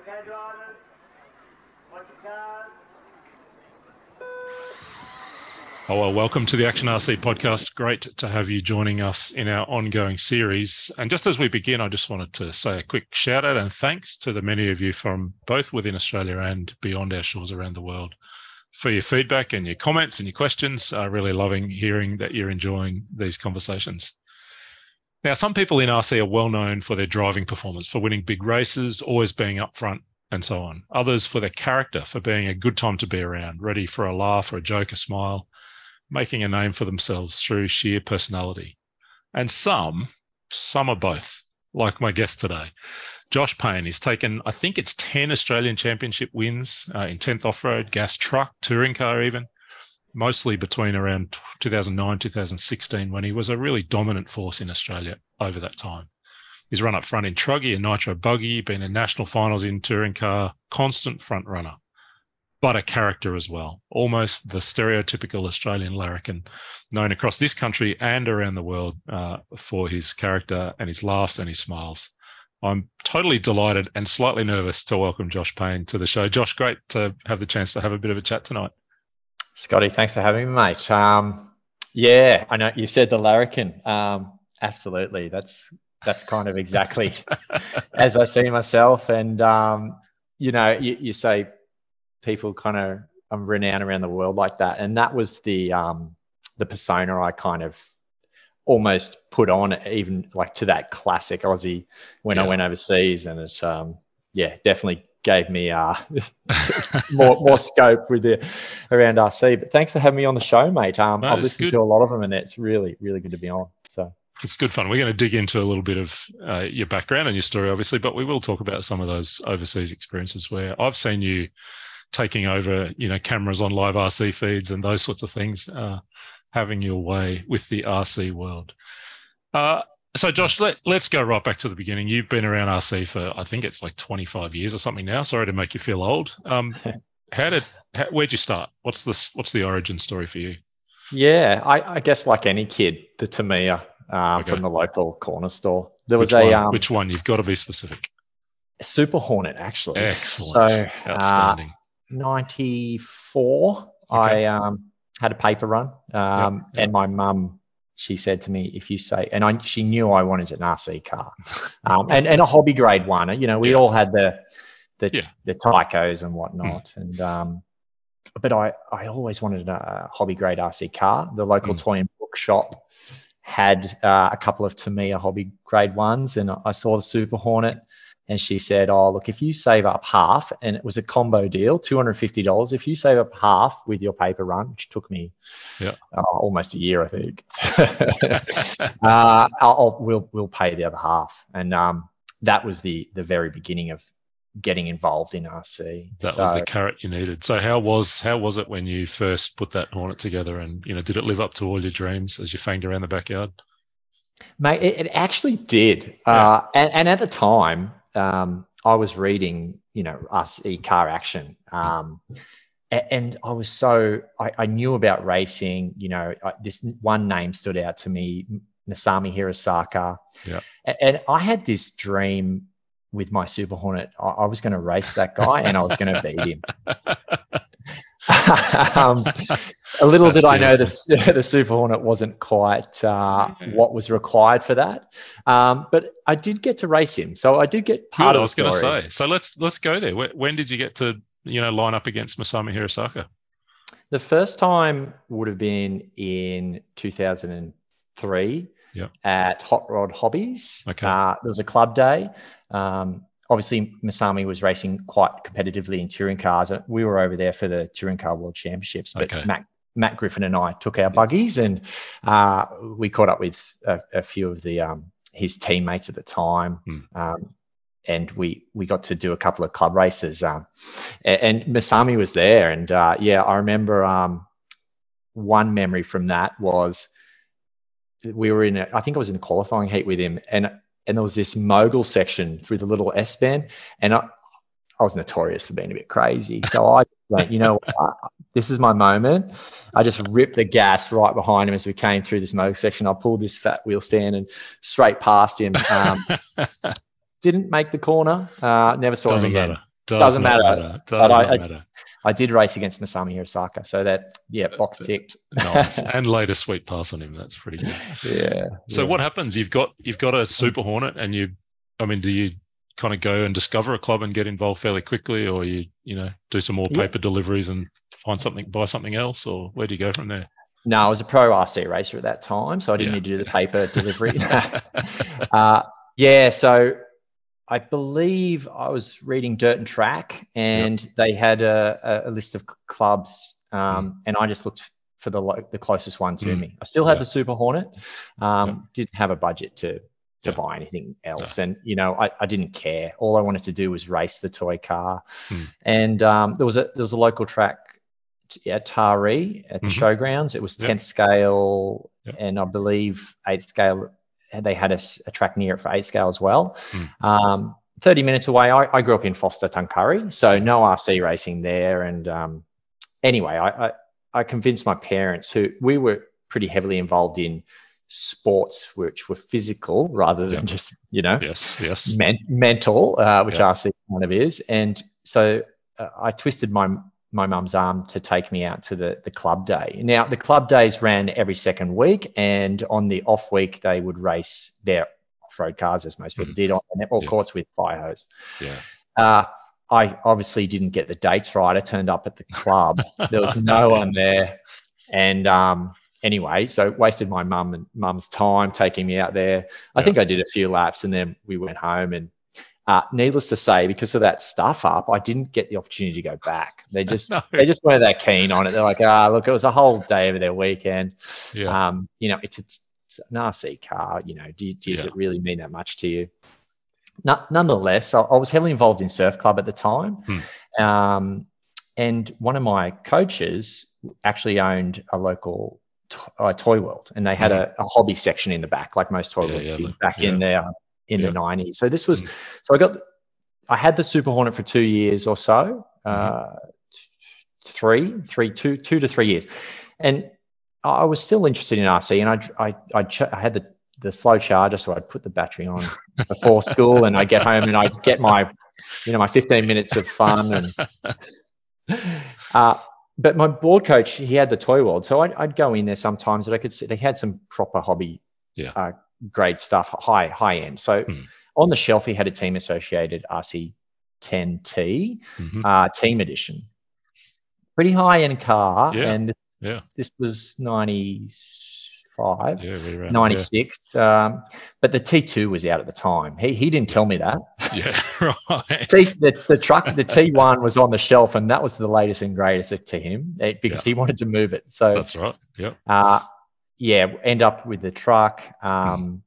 Okay, drivers, watch your cars. Oh, well, welcome to the Action RC podcast. Great to have you joining us in our ongoing series. And just as we begin, I just wanted to say a quick shout out and thanks to the many of you from both within Australia and beyond our shores around the world for your feedback and your comments and your questions. Really loving hearing that you're enjoying these conversations. Now, some people in RC are well known for their driving performance, for winning big races, always being up front, and so on. Others for their character, for being a good time to be around, ready for a laugh or a joke, a smile, making a name for themselves through sheer personality. And some are both, like my guest today. Josh Payne. He's taken, I think it's 10 Australian Championship wins in 10th off-road, gas truck, touring car even, mostly between around 2009, 2016, when he was a really dominant force in Australia over that time. He's run up front in Truggy and Nitro Buggy, been in national finals in touring car, constant front runner, but a character as well, almost the stereotypical Australian larrikin, known across this country and around the world for his character and his laughs and his smiles. I'm totally delighted and slightly nervous to welcome Josh Payne to the show. Josh, great to have the chance to have a bit of a chat tonight. Scotty, thanks for having me, mate. Yeah, I know you said the larrikin. Absolutely, that's kind of exactly as I see myself. And you say people kind of renowned around the world like that, and that was the persona I kind of almost put on, even like to that classic Aussie when I went overseas, and it definitely gave me more scope with around RC. But thanks for having me on the show, mate. I've listened to a lot of them, and it's really, really good to be on. So it's good fun. We're going to dig into a little bit of your background and your story, obviously, but we will talk about some of those overseas experiences where I've seen you taking over, cameras on live RC feeds and those sorts of things, having your way with the RC world. So Josh, let's go right back to the beginning. You've been around RC for, I think it's like 25 years or something now. Sorry to make you feel old. Where'd you start? What's the origin story for you? Yeah, I guess like any kid, the Tamiya from the local corner store. There was which one? You've got to be specific. A Super Hornet, actually. Excellent. So, outstanding. 94, okay. I had a paper run, and my mum, she said to me, if you say, and she knew I wanted an RC car, and a hobby grade one. We all had the Tycos and whatnot, and but I always wanted a hobby grade RC car. The local toy and book shop had a couple of Tamiya hobby grade ones, and I saw the Super Hornet. And she said, oh, look, if you save up half, and it was a combo deal, $250, if you save up half with your paper run, which took me almost a year, I think, we'll pay the other half. And that was the very beginning of getting involved in RC. That was the carrot you needed. So how was it when you first put that Hornet together, and did it live up to all your dreams as you fanged around the backyard? Mate, it actually did. And at the time, I was reading, RC Car Action, and I was I knew about racing. This one name stood out to me, Masami Hirosaka. Yeah. And I had this dream with my Super Hornet. I was going to race that guy, and I was going to beat him. A little did I know the Super Hornet wasn't quite what was required for that, but I did get to race him, so I did get part of the story. I was going to say, so let's go there. When did you get to line up against Masami Hirosaka? The first time would have been in 2003 at Hot Rod Hobbies. Okay, there was a club day. Obviously, Masami was racing quite competitively in touring cars. We were over there for the Touring Car World Championships, but Matt Griffin and I took our buggies, and we caught up with a few of his teammates at the time, and we got to do a couple of club races. And Masami was there, and I remember one memory from that was we were I think I was in the qualifying heat with him, and there was this mogul section through the little S-bend, and I was notorious for being a bit crazy. So I went, this is my moment. I just ripped the gas right behind him as we came through this mogul section. I pulled this fat wheel stand and straight past him. Didn't make the corner. Never saw him again. Doesn't matter. Does not matter. I did race against Masami Hirosaka, so that box ticked. Nice. And laid a sweet pass on him. That's pretty good. Yeah. So what happens? You've got a Super Hornet, and do you kind of go and discover a club and get involved fairly quickly, or you do some more paper deliveries and buy something else, or where do you go from there? No, I was a pro RC racer at that time, so I didn't need to do the paper delivery. So I believe I was reading Dirt and Track, and they had a list of clubs, and I just looked for the closest one to me. I still had the Super Hornet, didn't have a budget to buy anything else, and I didn't care. All I wanted to do was race the toy car, and there was a local track at Taree at the showgrounds. It was 10th scale, and I believe 8th scale. They had a track near it for 8th scale as well. 30 minutes away. I grew up in Foster, Tuncurry, so no RC racing there. And anyway, I convinced my parents, who we were pretty heavily involved in sports which were physical rather than just mental, which RC kind of is. And so I twisted my mum's arm to take me out to the club day. Now, the club days ran every second week, and on the off week, they would race their off-road cars, as most people did, on the netball courts with fire hose. Yeah. I obviously didn't get the dates right. I turned up at the club. There was no one there. And anyway, so wasted my mum's time taking me out there. I think I did a few laps, and then we went home. And needless to say, because of that stuff up, I didn't get the opportunity to go back. They just weren't that keen on it. They're like, look, it was a whole day of their weekend. Yeah. It's an RC car. Does it really mean that much to you? Nonetheless, I was heavily involved in Surf Club at the time. And one of my coaches actually owned a local toy world, and they had a hobby section in the back, like most toy worlds did back in the 90s. So this was, I had the Super Hornet for 2 years or so, 2 to 3 years. And I was still interested in RC, and I had the slow charger, so I'd put the battery on before school, and I'd get home and I'd get my 15 minutes of fun. And but my board coach, he had the toy world, so I'd go in there sometimes, and I could see they had some proper hobby grade stuff, high end. So on the shelf, he had a Team Associated RC10T Team Edition, pretty high end car, and this was 95, 96. But the T2 was out at the time. He didn't tell me that. Yeah, right. The truck, the T1 was on the shelf, and that was the latest and greatest to him because he wanted to move it. So that's right. Yeah. End up with the truck, and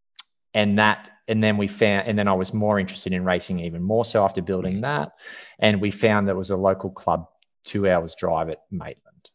then we found, and then I was more interested in racing even more so after building that, and we found there was a local club 2 hours drive at Maitland.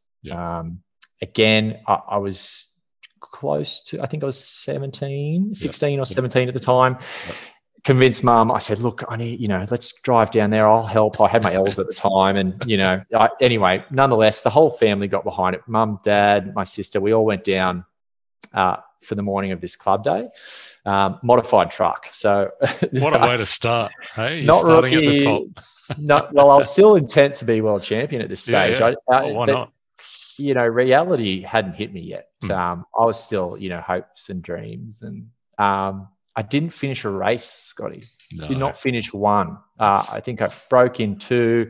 Again, I was close to, I think I was 16 or 17 at the time. Convinced mum, I said, look, I need, let's drive down there. I'll help. I had my L's at the time. And, anyway, nonetheless, the whole family got behind it. Mum, dad, my sister, we all went down for the morning of this club day. Modified truck. So what a way to start. Hey, you're starting at the top. Well, I was still intent to be world champion at this stage. Why not? Reality hadn't hit me yet. I was still, hopes and dreams. And I didn't finish a race, Scotty. No. Did not finish one. I think I broke in two.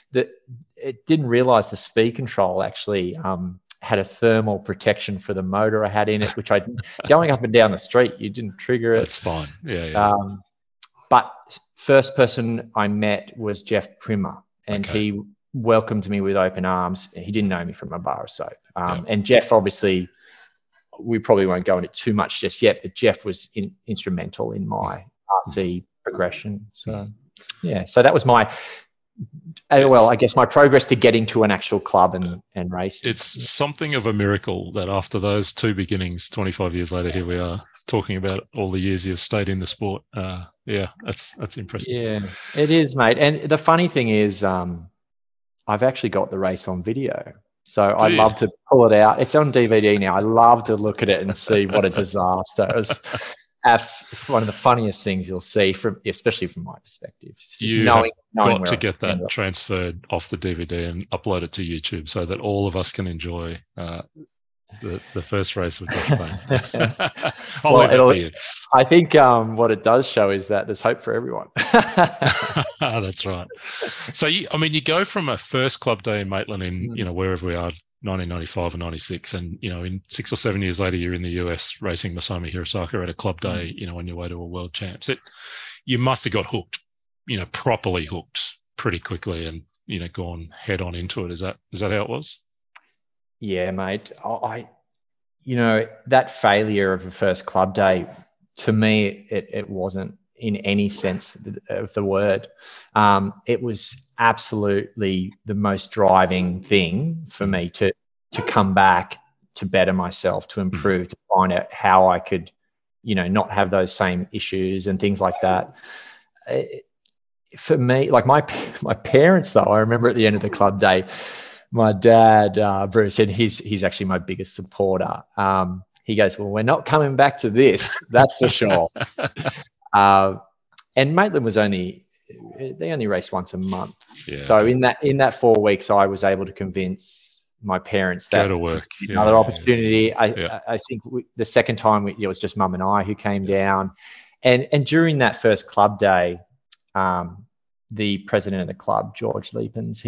It didn't realize the speed control actually had a thermal protection for the motor I had in it, which going up and down the street, you didn't trigger it. That's fine. Yeah. But first person I met was Jeff Primer, and he welcomed me with open arms. He didn't know me from a bar of soap. And Jeff, obviously, we probably won't go into too much just yet, but Jeff was instrumental in my RC progression. So, so that was my, I guess my progress to getting to an actual club and racing. It's something of a miracle that after those two beginnings, 25 years later, here we are talking about all the years you've stayed in the sport. That's impressive. Yeah, it is, mate. And the funny thing is, I've actually got the race on video. So I'd love to pull it out. It's on DVD now. I love to look at it and see what a disaster. It was one of the funniest things you'll see especially from my perspective. You have got to get that transferred off the DVD and upload it to YouTube so that all of us can enjoy the first race with Josh Payne. I'll leave it for you. I think what it does show is that there's hope for everyone. That's right. So you go from a first club day in Maitland in wherever we are, 1995 and 96, and in 6 or 7 years later you're in the US racing Masami Hirosaka at a club day, on your way to a world champs. You must have got hooked, properly hooked pretty quickly, and gone head on into it. Is that how it was? Yeah, mate. That failure of the first club day, to me, it wasn't in any sense of the word. It was absolutely the most driving thing for me to come back, to better myself, to improve, to find out how I could, not have those same issues and things like that. For me, like my parents, though, I remember at the end of the club day, my dad, Bruce, and he's actually my biggest supporter. He goes, "Well, we're not coming back to this, that's for sure." And Maitland they only raced once a month. Yeah. So in that 4 weeks, I was able to convince my parents that another opportunity. I think the second time it was just Mum and I who came down, and during that first club day, the president of the club, George Leapins,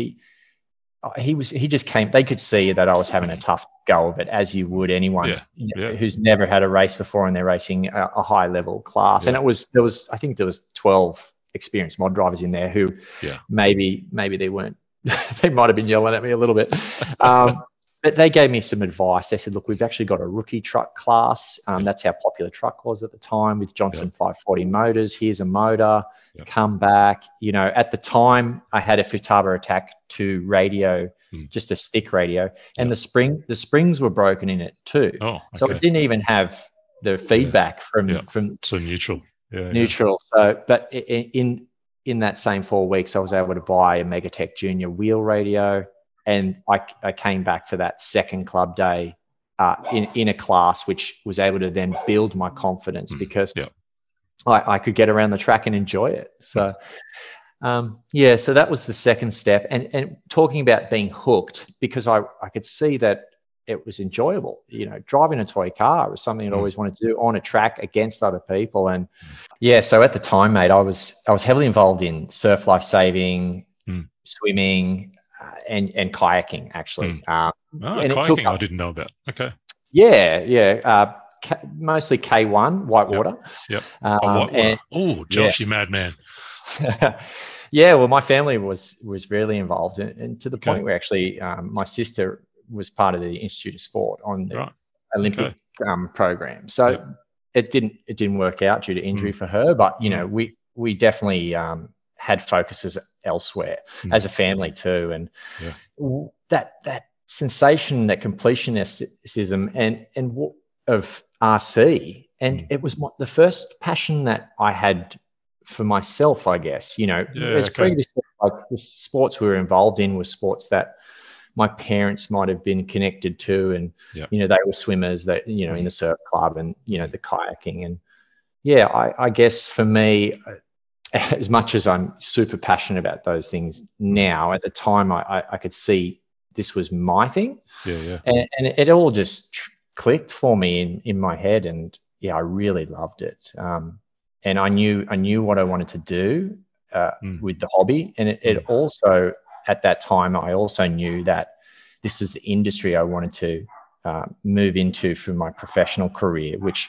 he just came. They could see that I was having a tough go of it, as you would anyone who's never had a race before and they're racing a high level class. And I think there was 12 experienced mod drivers in there who maybe they weren't. They might have been yelling at me a little bit. But they gave me some advice. They said, "Look, we've actually got a rookie truck class. That's how popular truck was at the time, with Johnson 540 motors. Here's a motor. Come back." At the time, I had a Futaba Attack 2 radio, just a stick radio, and the springs were broken in it too. Oh, okay. So it didn't even have the feedback from so neutral. Neutral. So, but in that same 4 weeks, I was able to buy a Megatech Junior wheel radio. And I came back for that second club day in a class which was able to then build my confidence, because I could get around the track and enjoy it. So, so that was the second step. And talking about being hooked, because I could see that it was enjoyable. Driving a toy car was something I'd always wanted to do on a track against other people. And so at the time, mate, I was heavily involved in surf life saving, swimming, and kayaking, actually. Kayaking I didn't know about. Okay. Yeah. Mostly K1, whitewater. Yep. Whitewater. Josh, you madman. Yeah, well, my family was really involved, and to the point where actually my sister was part of the Institute of Sport on the Olympic program. So it didn't work out due to injury for her, but we definitely had focuses elsewhere as a family too. And that sensation, that completionism and of RC, and it was the first passion that I had for myself, I guess. Previously, like, the sports we were involved in were sports that my parents might have been connected to, and they were swimmers, that in the surf club, and the kayaking. And I guess for me, as much as I'm super passionate about those things now, at the time I could see this was my thing. And it all just clicked for me in my head, and I really loved it. And I knew what I wanted to do with the hobby, and it also, at that time, I also knew that this is the industry I wanted to move into for my professional career, which,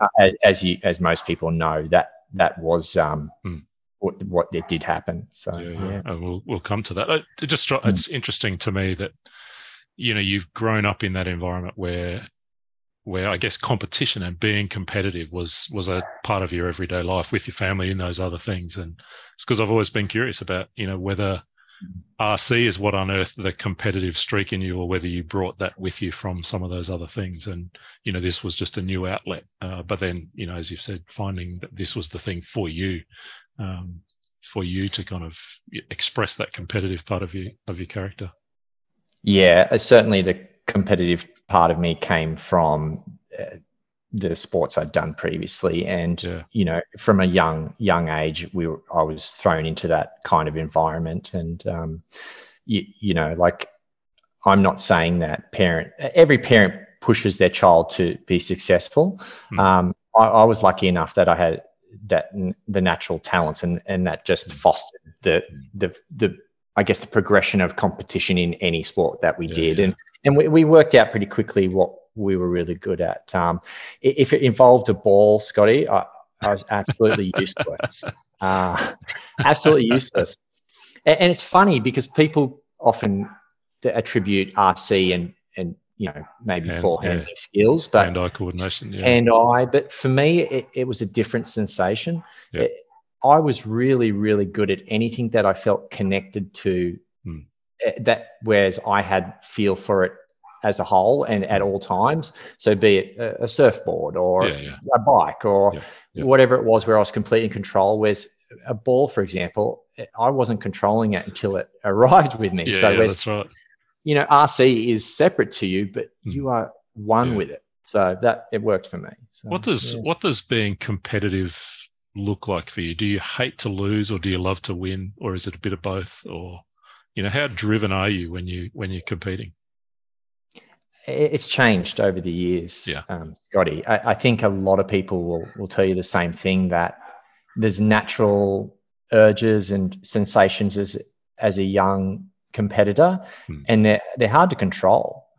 as most people know, that was what it did happen. So we'll come to that. It's interesting to me that you've grown up in that environment where I guess competition and being competitive was a part of your everyday life with your family and those other things. And it's because I've always been curious about whether RC is what unearthed the competitive streak in you, or whether you brought that with you from some of those other things. And this was just a new outlet, but then as you've said, finding that this was the thing for you to kind of express that competitive part of your character. Certainly the competitive part of me came from the sports I'd done previously, and you know, from a young age, I was thrown into that kind of environment, and you know, like, I'm not saying that every parent pushes their child to be successful. I was lucky enough that I had the natural talents, and that just fostered the I guess the progression of competition in any sport that we did. And we worked out pretty quickly what we were really good at. If it involved a ball, Scotty, I was absolutely useless. Absolutely useless. And it's funny because people often attribute RC and you know, maybe ball handling skills, but hand-eye coordination. But for me, it was a different sensation. I was really, really good at anything that I felt connected to. That, whereas I had feel for it as a whole and at all times. So be it a surfboard or a bike or whatever it was, where I was completely in control. Whereas a ball, for example, I wasn't controlling it until it arrived with me. That's right. You know, RC is separate to you, but you are one with it. So that it worked for me. So, what does being competitive look like for you? Do you hate to lose, or do you love to win, or is it a bit of both? Or, you know, how driven are you when you're competing? It's changed over the years, Scotty. I think a lot of people will tell you the same thing, that there's natural urges and sensations as a young competitor, and they're hard to control.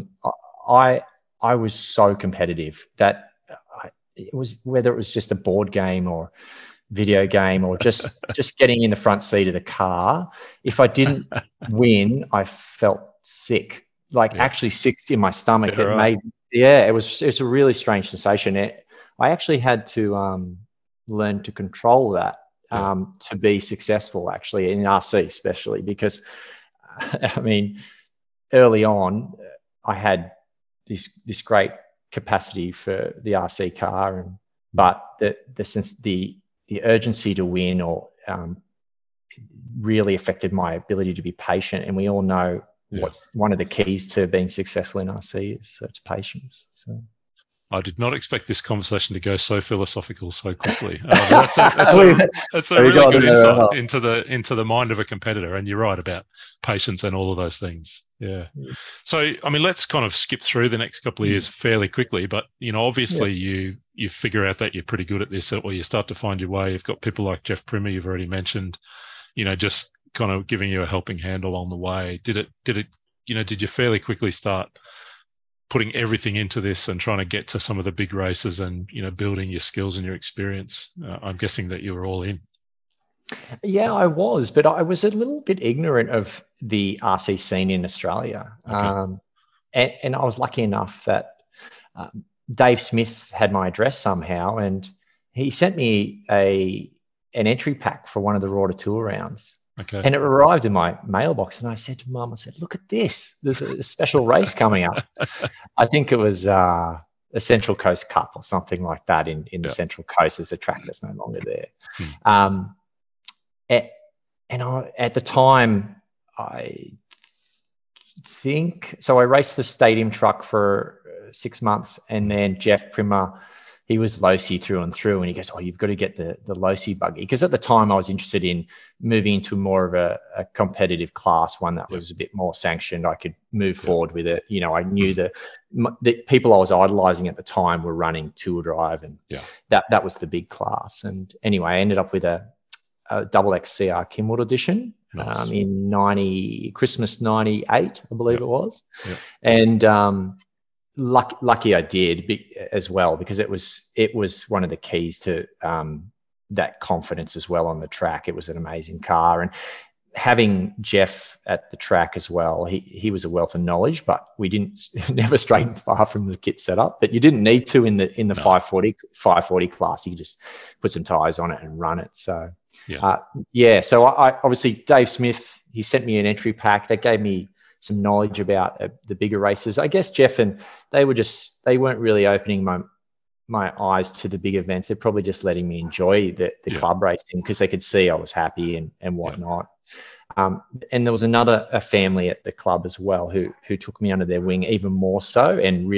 I was so competitive that it was, whether it was just a board game or video game or just getting in the front seat of the car, if I didn't win, I felt sick. Like actually sick in my stomach. It's a really strange sensation. I actually had to learn to control that to be successful, actually, in RC especially, because I mean, early on, I had this great capacity for the RC car, but the urgency to win really affected my ability to be patient. And we all know what's one of the keys to being successful in RC is it's patience. So I did not expect this conversation to go so philosophical so quickly. That's a really good insight into the mind of a competitor. And you're right about patience and all of those things. Yeah. So, I mean, let's kind of skip through the next couple of years fairly quickly. But, you know, obviously you figure out that you're pretty good at this, or you start to find your way. You've got people like Jeff Primer, you've already mentioned, you know, just kind of giving you a helping hand along the way. Did you fairly quickly start putting everything into this and trying to get to some of the big races and, you know, building your skills and your experience? I'm guessing that you were all in. Yeah, I was, but I was a little bit ignorant of the RC scene in Australia. Okay. And I was lucky enough that Dave Smith had my address somehow, and he sent me an entry pack for one of the Raw to Tour rounds. Okay. And it arrived in my mailbox, and I said to Mum, look at this. There's a special race coming up. I think it was a Central Coast Cup or something like that in the Central Coast. There's a track that's no longer there. At the time, I think, so I raced the stadium truck for 6 months, and then Jeff Primer, he was Losi through and through, and he goes, you've got to get the Losi buggy. Because at the time I was interested in moving into more of a competitive class, one that was a bit more sanctioned. I could move forward with it. You know, I knew the people I was idolizing at the time were running Tour Drive, and that was the big class. And anyway, I ended up with a double XCR Kimwood edition in Christmas 98, I believe it was. And lucky I did as well, because it was one of the keys to that confidence as well on the track. It was an amazing car, and having Jeff at the track as well, he was a wealth of knowledge, but we never strayed far from the kit setup. But you didn't need to in the 540 class. You could just put some tires on it and run it. So so I obviously, Dave Smith, he sent me an entry pack that gave me some knowledge about the bigger races. I guess Jeff and they weren't really opening my eyes to the big events. They're probably just letting me enjoy the club racing, because they could see I was happy and whatnot. And there was a family at the club as well who took me under their wing even more so, and really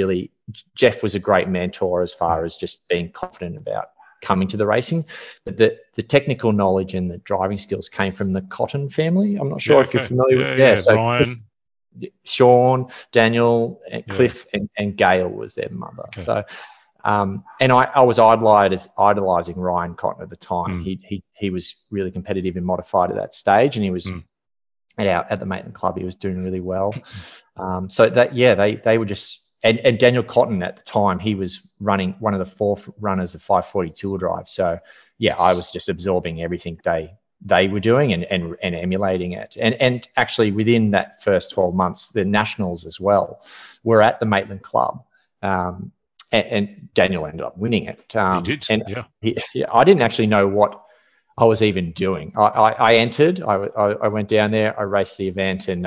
Jeff was a great mentor as far as just being confident about coming to the racing. But the technical knowledge and the driving skills came from the Cotton family. I'm not sure if you're familiar with. Yeah. So Ryan, Sean, Daniel, and Cliff, and Gail was their mother. Okay. So, and I was idolizing Ryan Cotton at the time. He was really competitive in modified at that stage, and he was at the Maitland Club. He was doing really well. So that they were just. And Daniel Cotton at the time, he was running one of the fourth runners of 540 two-wheel drive. So I was just absorbing everything they were doing and emulating it. And actually within that first 12 months, the nationals as well were at the Maitland Club. And Daniel ended up winning it. He did, and I didn't actually know what I was even doing. I entered. I went down there. I raced the event, and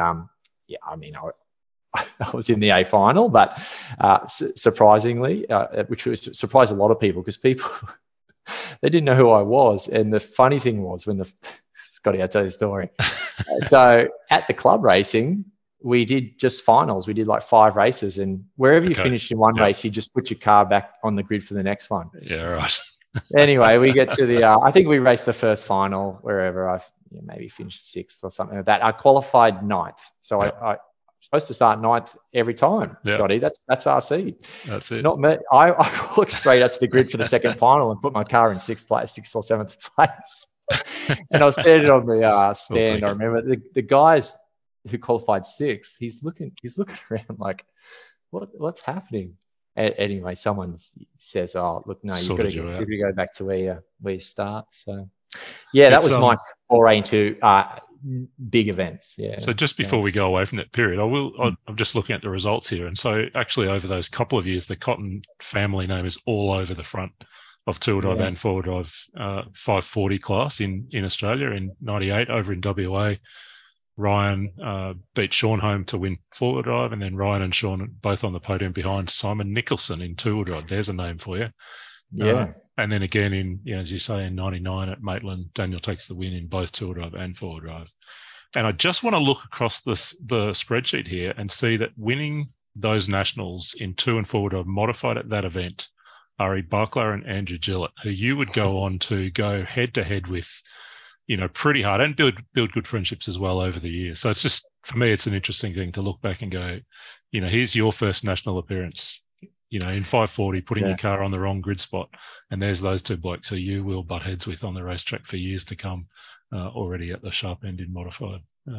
I was in the A final, but surprisingly, which surprised a lot of people because people they didn't know who I was. And the funny thing was Scotty, I'll tell you a story. So at the club racing, we did just finals. We did like 5 races, and wherever you finished in one race, you just put your car back on the grid for the next one. Yeah, right. Anyway, we get to the. I think we raced the first final wherever I maybe finished 6th or something like that. I qualified 9th, so I supposed to start 9th every time, Scotty. That's our seed. That's it. Not me. I walked straight up to the grid for the second final and put my car in 6th or 7th place. And I was standing on the stand. I remember the guys who qualified 6th. He's looking around like, what's happening? Anyway, someone says, "Oh, look, no, you've got to go back to where you start." So, that was my foray into big events. Yeah. So just before we go away from that period, I'm just looking at the results here, and so actually over those couple of years, the Cotton family name is all over the front of two-wheel drive and four-wheel drive 540 class in Australia in '98 over in WA. Ryan beat Sean home to win four-wheel drive, and then Ryan and Sean both on the podium behind Simon Nicholson in two-wheel drive. There's a name for you. Yeah. And then again in, as you say, in '99 at Maitland, Daniel takes the win in both two-wheel drive and four-wheel drive. And I just want to look across the spreadsheet here and see that winning those nationals in two and four-wheel drive modified at that event, Ari Barkler and Andrew Gillett, who you would go on to go head-to-head with, pretty hard and build good friendships as well over the years. So it's just, for me, it's an interesting thing to look back and go, here's your first national appearance, in 540, putting your car on the wrong grid spot. And there's those two blokes who you will butt heads with on the racetrack for years to come, already at the sharp end in modified.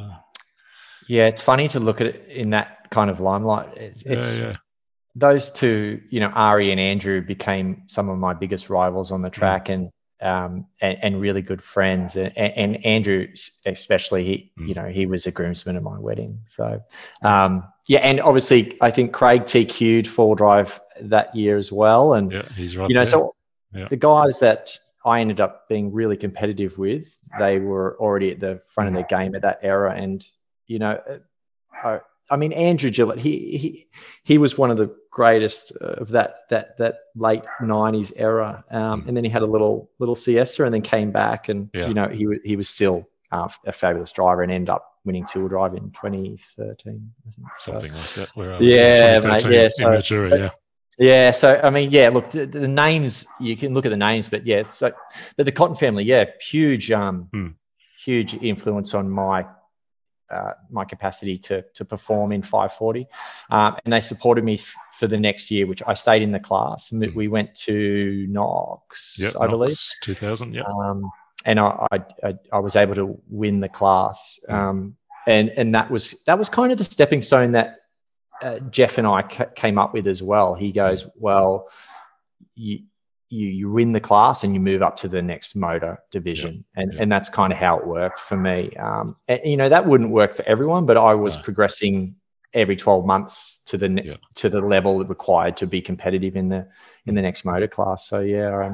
It's funny to look at it in that kind of limelight. It's those two, Ari and Andrew became some of my biggest rivals on the track, and really good friends. And Andrew, especially, he was a groomsman at my wedding. So, and obviously I think Craig TQ'd four drive that year as well. And, he's right. So the guys that I ended up being really competitive with, they were already at the front of their game at that era. And, Andrew Gillett, he was one of the greatest of that late 90s era, and then he had a little siesta and then came back, and he was still a fabulous driver and ended up winning two-wheel drive in 2013, I think. Something like that. So look, the names, you can look at the names, but the Cotton family, huge influence on my capacity to perform in 540, and they supported me for the next year, which I stayed in the class. We went to Knox, I believe, 2000. And I was able to win the class, and that was kind of the stepping stone that Jeff and I came up with as well. He goes, well, you win the class and you move up to the next motor division. And that's kind of how it worked for me. That wouldn't work for everyone, but I was progressing every 12 months to the level required to be competitive in the next motor class. So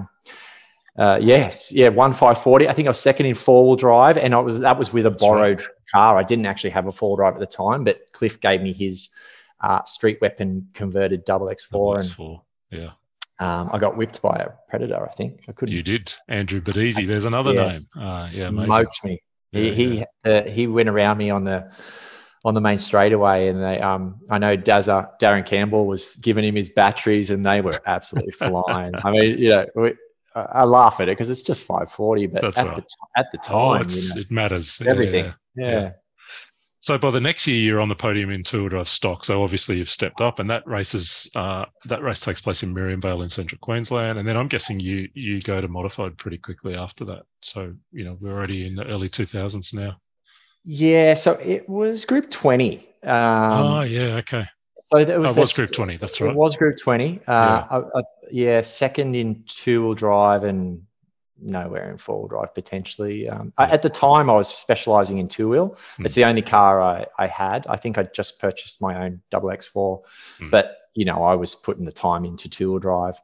won 540. I think I was second in four-wheel drive, and that was with a borrowed car. I didn't actually have a four-wheel drive at the time, but Cliff gave me his Street Weapon converted XX4. I got whipped by a Predator, I think. I couldn't. You did. Andrew Badese. There's another name. Smoked me. He went around me on on the main straightaway, and they I know Darren Campbell was giving him his batteries, and they were absolutely flying. I mean, I laugh at it because it's just 540, but at the time, it matters. Everything. Yeah. So by the next year, you're on the podium in two-wheel drive stock. So obviously you've stepped up, and that race takes place in Miriamvale in central Queensland. And then I'm guessing you go to modified pretty quickly after that. So we're already in the early 2000s now. Yeah. So it was Group 20. Okay. So it was Group 20. That's right. It was Group 20. Second in two-wheel drive and nowhere in four-wheel drive potentially. At the time, I was specialising in two-wheel. It's the only car I had. I think I just purchased my own XX4, but I was putting the time into two-wheel drive.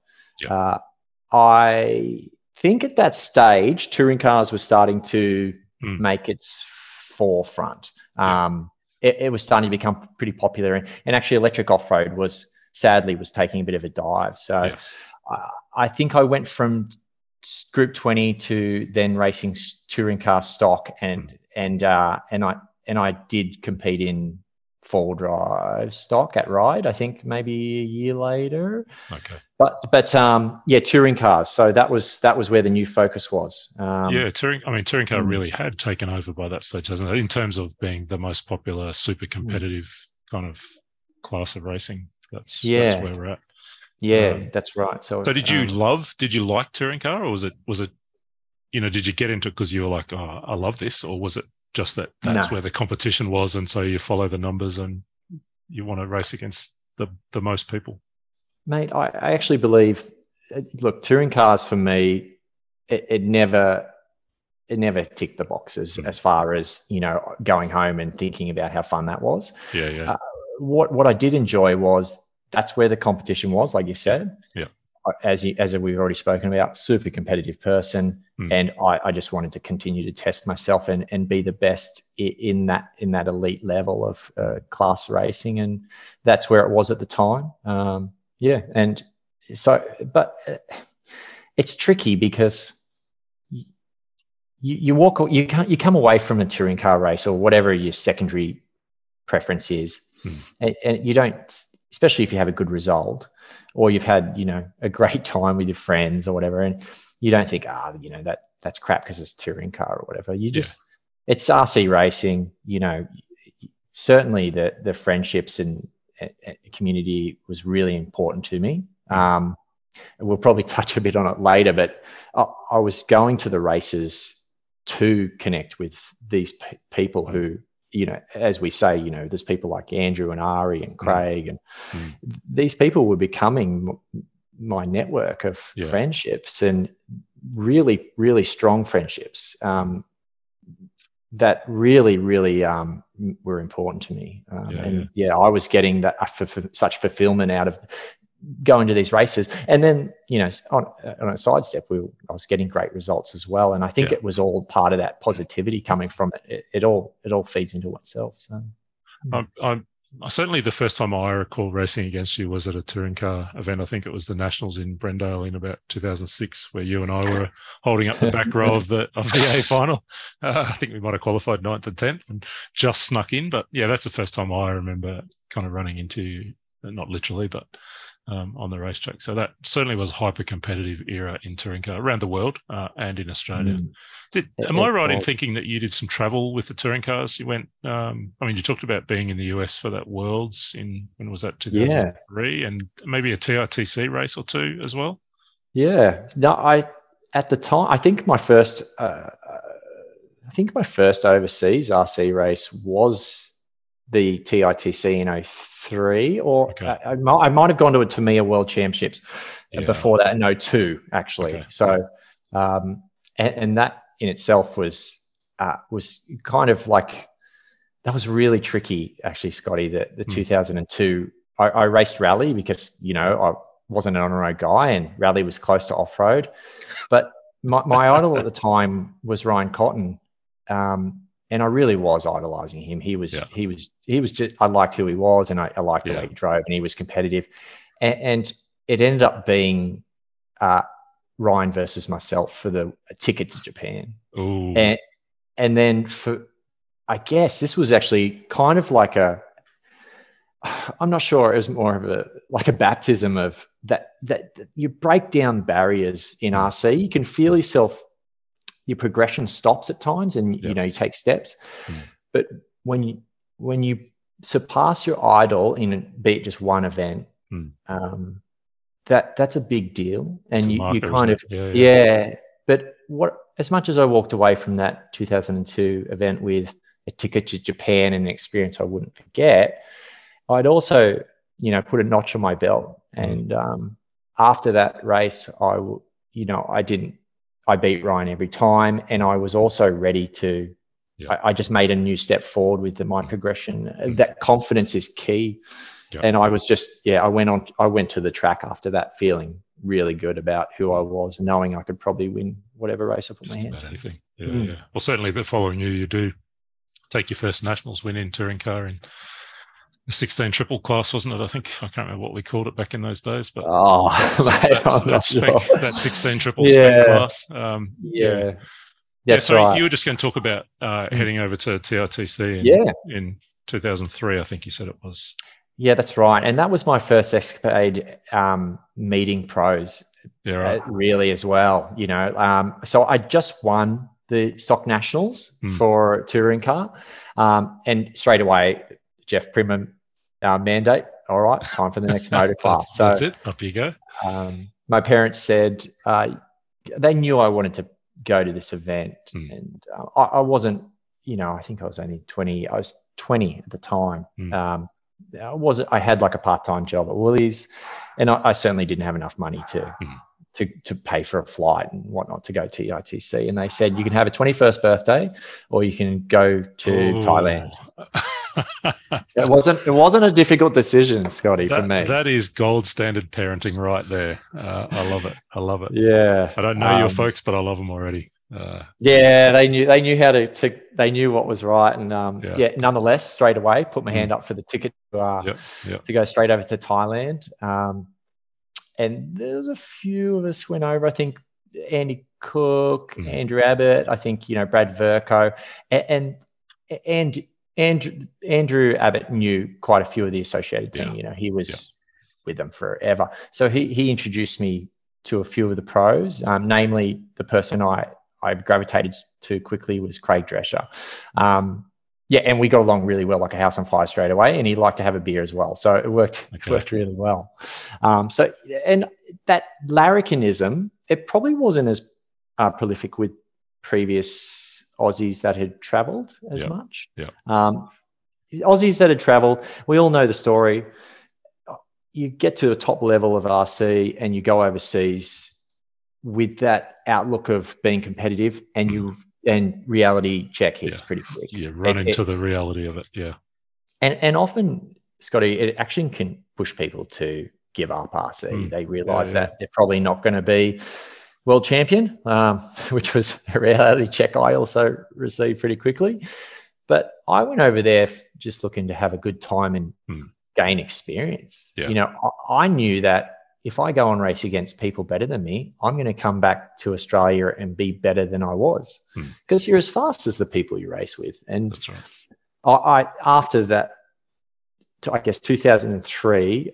I think at that stage, touring cars were starting to make its forefront. It was starting to become pretty popular, and actually electric off-road was taking a bit of a dive. So I think I went from Group 20 to then racing touring car stock, and I did compete in four-wheel drive stock at Ride, I think maybe a year later. Okay. But touring cars. So that was where the new focus was. Touring car really had taken over by that stage, hasn't it? In terms of being the most popular, super competitive kind of class of racing. That's where we're at. Yeah, that's right. So did you like touring car, or was it did you get into it because you were like, oh, I love this, or was it just that's where the competition was, and so you follow the numbers and you want to race against the most people? Mate, I actually believe, look, touring cars for me, it never ticked the boxes as far as going home and thinking about how fun that was. What I did enjoy was that's where the competition was, like you said. As we've already spoken about, super competitive person, and I just wanted to continue to test myself and be the best in that elite level of class racing, and that's where it was at the time. And so, but it's tricky because you come away from a touring car race or whatever your secondary preference is, and you don't, especially if you have a good result or you've had a great time with your friends or whatever, and you don't think that's crap because it's a touring car or whatever. You just it's RC racing. Certainly the friendships and community was really important to me. We'll probably touch a bit on it later, but I was going to the races to connect with these people who, as we say, there's people like Andrew and Ari and Craig, and these people were becoming my network of friendships, and really, really strong friendships that really, really were important to me. I was getting that such fulfillment out of going to these races, and then on a sidestep, I was getting great results as well, and I think it was all part of that positivity coming from it. It all feeds into itself. So certainly the first time I recall racing against you was at a touring car event. I think it was the Nationals in Brendale in about 2006, where you and I were holding up the back row of the A final. I think we might have qualified 9th and 10th and just snuck in. But that's the first time I remember kind of running into you, not literally, but on the racetrack. So that certainly was a hyper-competitive era in touring car around the world and in Australia. Am I right in thinking that you did some travel with the touring cars? You went, you talked about being in the US for that Worlds when was that, 2003? And maybe a TITC race or two as well? Yeah. No, at the time, I think my first overseas RC race was the TITC in 03, or I might have gone to a Tamiya World Championships before that in 02, actually. Okay. So, and that in itself was kind of like, that was really tricky, actually, Scotty. The 2002, I raced rally because I wasn't an on-road guy, and rally was close to off-road. But my idol at the time was Ryan Cotton. And I really was idolizing him. He was just, I liked who he was, and I liked the way he drove, and he was competitive. And it ended up being Ryan versus myself for the ticket to Japan. Ooh. And then I guess this was actually kind of like I'm not sure, it was more of a baptism of that you break down barriers in RC. You can feel yourself, your progression stops at times, and you take steps. But when you surpass your idol in, be it just one event, that's a big deal. And you kind of But as much as I walked away from that 2002 event with a ticket to Japan and an experience I wouldn't forget, I'd also, put a notch on my belt. And after that race, I beat Ryan every time, and I was also ready to. I just made a new step forward with my progression. That confidence is key. And I was just, I went to the track after that feeling really good about who I was, knowing I could probably win whatever race I put my hand. About anything. Yeah. Well, certainly the following year you do take your first nationals win in touring car in the 16 triple class, wasn't it? I think I can't remember what we called it back in those days, but that 16 triple spec class. So right. You were just going to talk about heading over to TRTC in 2003, I think you said it was. Yeah, that's right. And that was my first escapade meeting pros, really, as well. So I just won the stock nationals for touring car, and straight away, Jeff Primer mandate. All right, time for the next motor class. So that's it. Up you go. My parents said they knew I wanted to go to this event, and I wasn't. I think I was only 20. I was 20 at the time. I had like a part-time job at Woolies, and I certainly didn't have enough money to pay for a flight and whatnot to go to TRTC. And they said, you can have a 21st birthday, or you can go to Thailand. It wasn't a difficult decision, Scotty, for me. That is gold standard parenting right there. I love it. Yeah. I don't know your folks, but I love them already. They knew how to they knew what was right, and nonetheless, straight away put my hand up for the ticket to go straight over to Thailand. And there's a few of us went over. I think Andy Cook, Andrew Abbott. I think Brad Verco, and Andrew Abbott knew quite a few of the associated team. He was with them forever, so he introduced me to a few of the pros, namely the person I gravitated to quickly was Craig Drescher. And we got along really well, like a house on fire straight away, and he liked to have a beer as well. So it worked really well. And that larrikinism, it probably wasn't as prolific with previous Aussies that had travelled as much. Aussies that had travelled, we all know the story. You get to the top level of RC and you go overseas with that outlook of being competitive, and reality check hits pretty quick. Run into the reality of it. And often, Scotty, it actually can push people to give up RC. They realise that they're probably not going to be world champion, which was a reality check I also received pretty quickly. But I went over there just looking to have a good time and gain experience. I knew that if I go and race against people better than me, I'm going to come back to Australia and be better than I was, because you're as fast as the people you race with. And that's right. I after that, I guess 2003,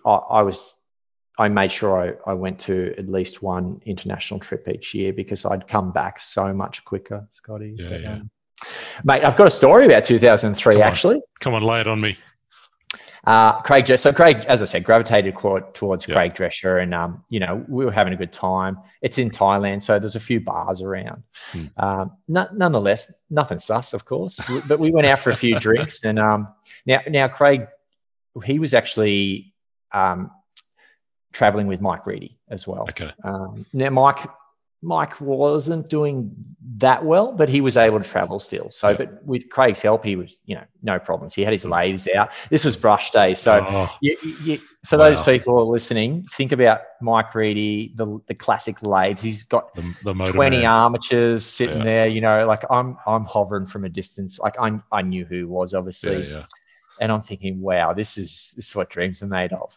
I made sure I went to at least one international trip each year, because I'd come back so much quicker, Scotty. Mate, I've got a story about 2003, actually. Come on, lay it on me. Craig, as I said, gravitated towards Craig Drescher, and we were having a good time. It's in Thailand, so there's a few bars around. Nonetheless, nothing sus, of course. But we went out for a few drinks, and now Craig, he was actually traveling with Mike Reedy as well. Okay. Now Mike wasn't doing that well, but he was able to travel still. So, but with Craig's help, he was, no problems. He had his lathes out. This was brush day. So for those people who are listening, think about Mike Reedy, the classic lathes. He's got the 20 armatures sitting there, like I'm hovering from a distance. Like I knew who he was, obviously. And I'm thinking, wow, this is what dreams are made of.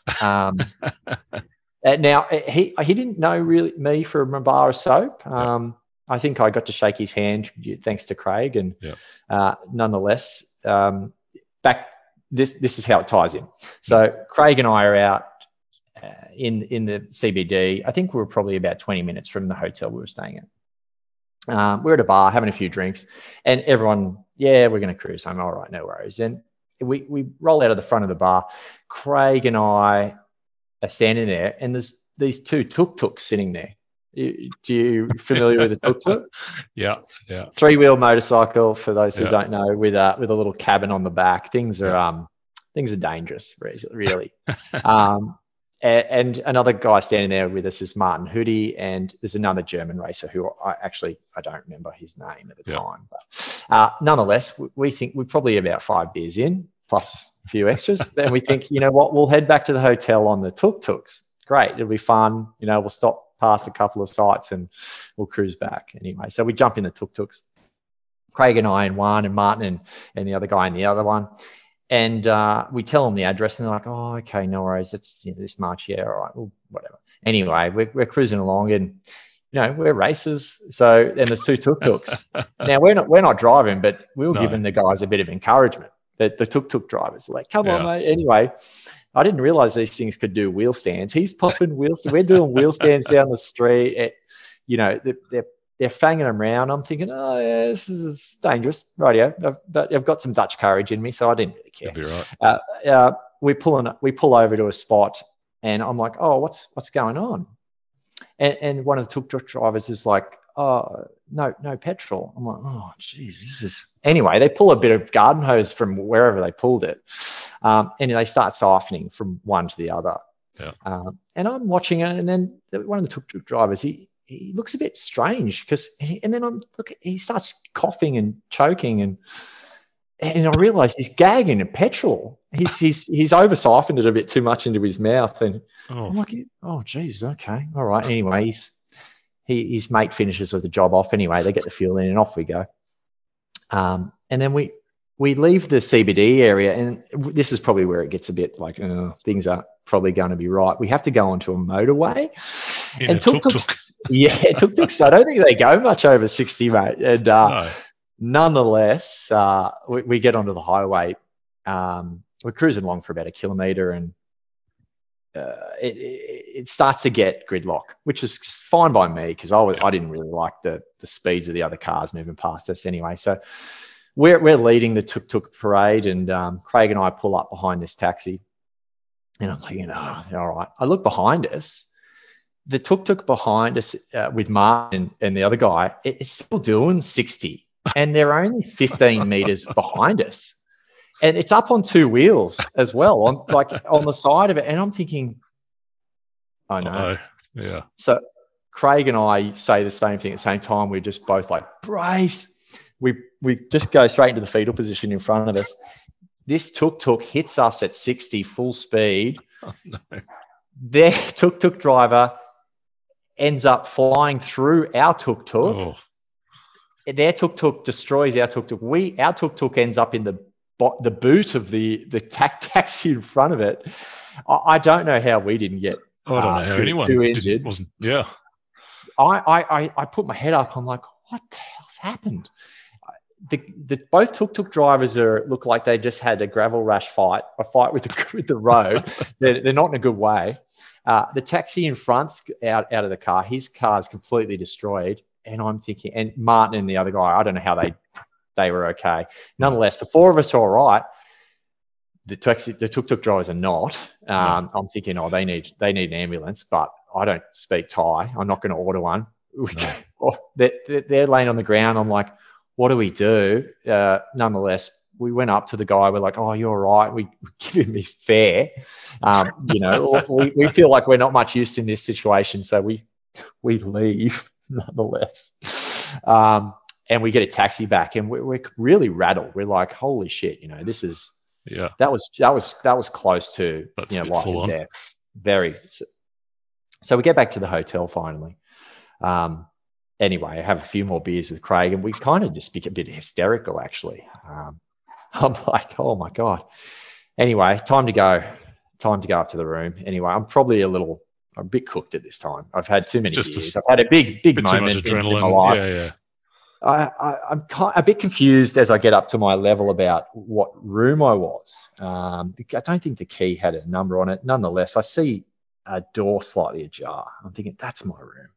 Now, he didn't know really me from a bar of soap. I think I got to shake his hand thanks to Craig. And nonetheless, back. This is how it ties in. So Craig and I are out in the CBD. I think we were probably about 20 minutes from the hotel we were staying at. We're at a bar having a few drinks, and everyone, we're going to cruise home. All right, no worries. And we roll out of the front of the bar. Craig and I are standing there, and there's these two tuk-tuks sitting there. Do you familiar with a tuk-tuk? Yeah. 3-wheel motorcycle, for those who don't know, with a little cabin on the back. Things are dangerous, really. And another guy standing there with us is Martin Hoodie, and there's another German racer who I don't remember his name at the time. But nonetheless, we think we're probably about 5 beers in, plus a few extras. And we think, you know what, we'll head back to the hotel on the tuk-tuks. Great, it'll be fun. You know, we'll stop past a couple of sites and we'll cruise back anyway. So we jump in the tuk-tuks. Craig and I in one, and Martin and the other guy in the other one. And we tell them the address, and they're like, "Oh, okay, no worries. It's this much. Yeah, all right, well, whatever." Anyway, we're cruising along, and we're racers. So, and there's 2 tuk-tuks. Now we're not driving, but we were giving the guys a bit of encouragement. That the tuk-tuk drivers are like, "Come on, mate." Anyway, I didn't realize these things could do wheel stands. He's popping wheel stands. We're doing wheel stands down the street. They're fanging them around. I'm thinking, oh, yeah, this is dangerous. Rightio. But I've got some Dutch courage in me, so I didn't really care. You'll be right. We pull over to a spot, and I'm like, oh, what's going on? And one of the tuk-tuk drivers is like, oh, no petrol. I'm like, oh, geez, this is... Anyway, they pull a bit of garden hose from wherever they pulled it, and they start siphoning from one to the other. Yeah. And I'm watching it, and then one of the tuk-tuk drivers, he looks a bit strange he starts coughing and choking, and I realize he's gagging at petrol. He's over siphoned it a bit too much into his mouth, and I'm like, oh geez, okay, all right. Anyway, his mate finishes the job off. Anyway, they get the fuel in, and off we go. And then we leave the CBD area, and this is probably where it gets a bit like things are probably going to be right. We have to go onto a motorway, and tuk-tuks. Yeah, tuk-tuks. I don't think they go much over 60, mate. And nonetheless, we get onto the highway. We're cruising along for about 1 kilometre, and it starts to get gridlock, which is fine by me because I didn't really like the speeds of the other cars moving past us anyway. So we're leading the tuk-tuk parade, and Craig and I pull up behind this taxi, and I'm like, all right. I look behind us. The tuk-tuk behind us with Martin and the other guy, it's still doing 60, and they're only 15 meters behind us. And it's up on 2 wheels as well, on the side of it. And I'm thinking, oh no. Yeah. So Craig and I say the same thing at the same time. We're just both like, brace. We just go straight into the fetal position in front of us. This tuk-tuk hits us at 60 full speed. Oh, no. Their tuk-tuk driver ends up flying through our tuk-tuk. Oh. Their tuk-tuk destroys our tuk-tuk. Our tuk-tuk ends up in the boot of the taxi in front of it. I don't know how we didn't get I don't know how anyone too injured. Wasn't. Yeah. I put my head up. I'm like, what the hell's happened? Both tuk-tuk drivers look like they just had a gravel rash fight, a fight with the road. They're not in a good way. The taxi in front's out of the car. His car's completely destroyed. And I'm thinking, and Martin and the other guy, I don't know how they were okay. Nonetheless, the 4 of us are all right. The tuk-tuk drivers are not. I'm thinking, they need an ambulance, but I don't speak Thai. I'm not going to order one. No. They're laying on the ground. I'm like, what do we do? Nonetheless, we went up to the guy. We're like, oh, you're right. We give him his fare. We feel like we're not much use in this situation, so we leave nonetheless. And we get a taxi back, and we're really rattled. We're like, holy shit, this is that was close to life and death. Very. So we get back to the hotel finally. Anyway, I have a few more beers with Craig, and we kind of just became a bit hysterical, actually. I'm like, oh my God. Anyway, time to go up to the room. Anyway, I'm probably a bit cooked at this time. I've had too many beers. I've had a big moment in my life. Yeah. I'm a bit confused as I get up to my level about what room I was. I don't think the key had a number on it. Nonetheless, I see a door slightly ajar. I'm thinking, that's my room.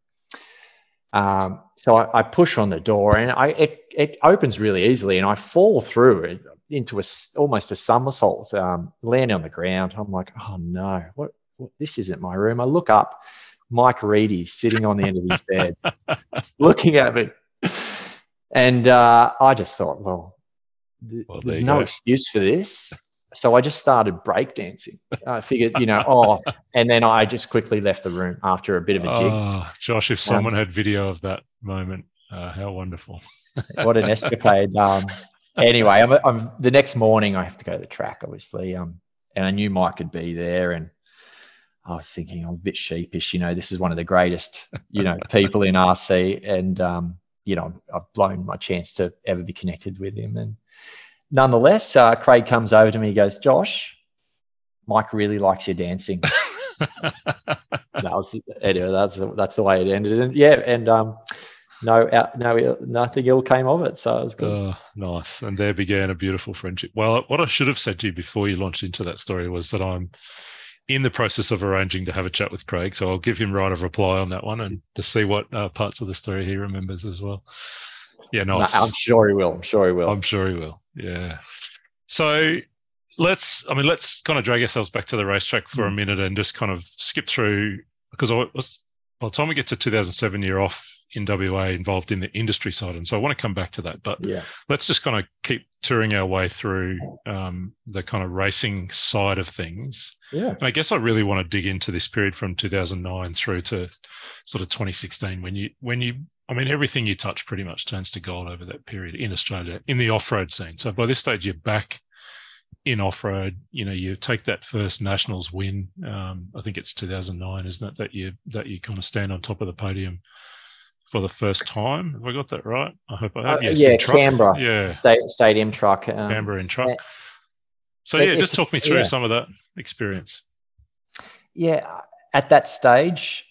So I push on the door, and it opens really easily, and I fall through it into almost a somersault, landing on the ground. I'm like, oh no, what? This isn't my room. I look up, Mike Reedy's sitting on the end of his bed, looking at me. And I just thought, well, there's no excuse for this. So I just started breakdancing. I figured, and then I just quickly left the room after a bit of a jig. Oh, Josh, if someone had video of that moment, how wonderful. What an escapade. Anyway, I'm the next morning I have to go to the track, obviously. And I knew Mike would be there, and I was thinking, I'm a bit sheepish. This is one of the greatest, people in RC, and I've blown my chance to ever be connected with him. And nonetheless, Craig comes over to me. He goes, Josh, Mike really likes your dancing. That's the way it ended. And nothing ill came of it. So it was good. Oh, nice. And there began a beautiful friendship. Well, what I should have said to you before you launched into that story was that I'm in the process of arranging to have a chat with Craig. So I'll give him right of reply on that one and to see what parts of the story he remembers as well. Yeah, nice. I'm sure he will. I'm sure he will. Yeah. So let's kind of drag ourselves back to the racetrack for a minute and just kind of skip through, because by the time we get to 2007, you're off in WA involved in the industry side. And so I want to come back to that, but let's just kind of keep touring our way through the kind of racing side of things. Yeah. And I guess I really want to dig into this period from 2009 through to sort of 2016 when you everything you touch pretty much turns to gold over that period in Australia, in the off-road scene. So by this stage, you're back in off-road. You take that first Nationals win. I think it's 2009, isn't it, that you kind of stand on top of the podium for the first time. Have I got that right? I hope I have. Yes, Canberra. Yeah. Stadium truck. Canberra in truck. So just talk me through some of that experience. Yeah, at that stage,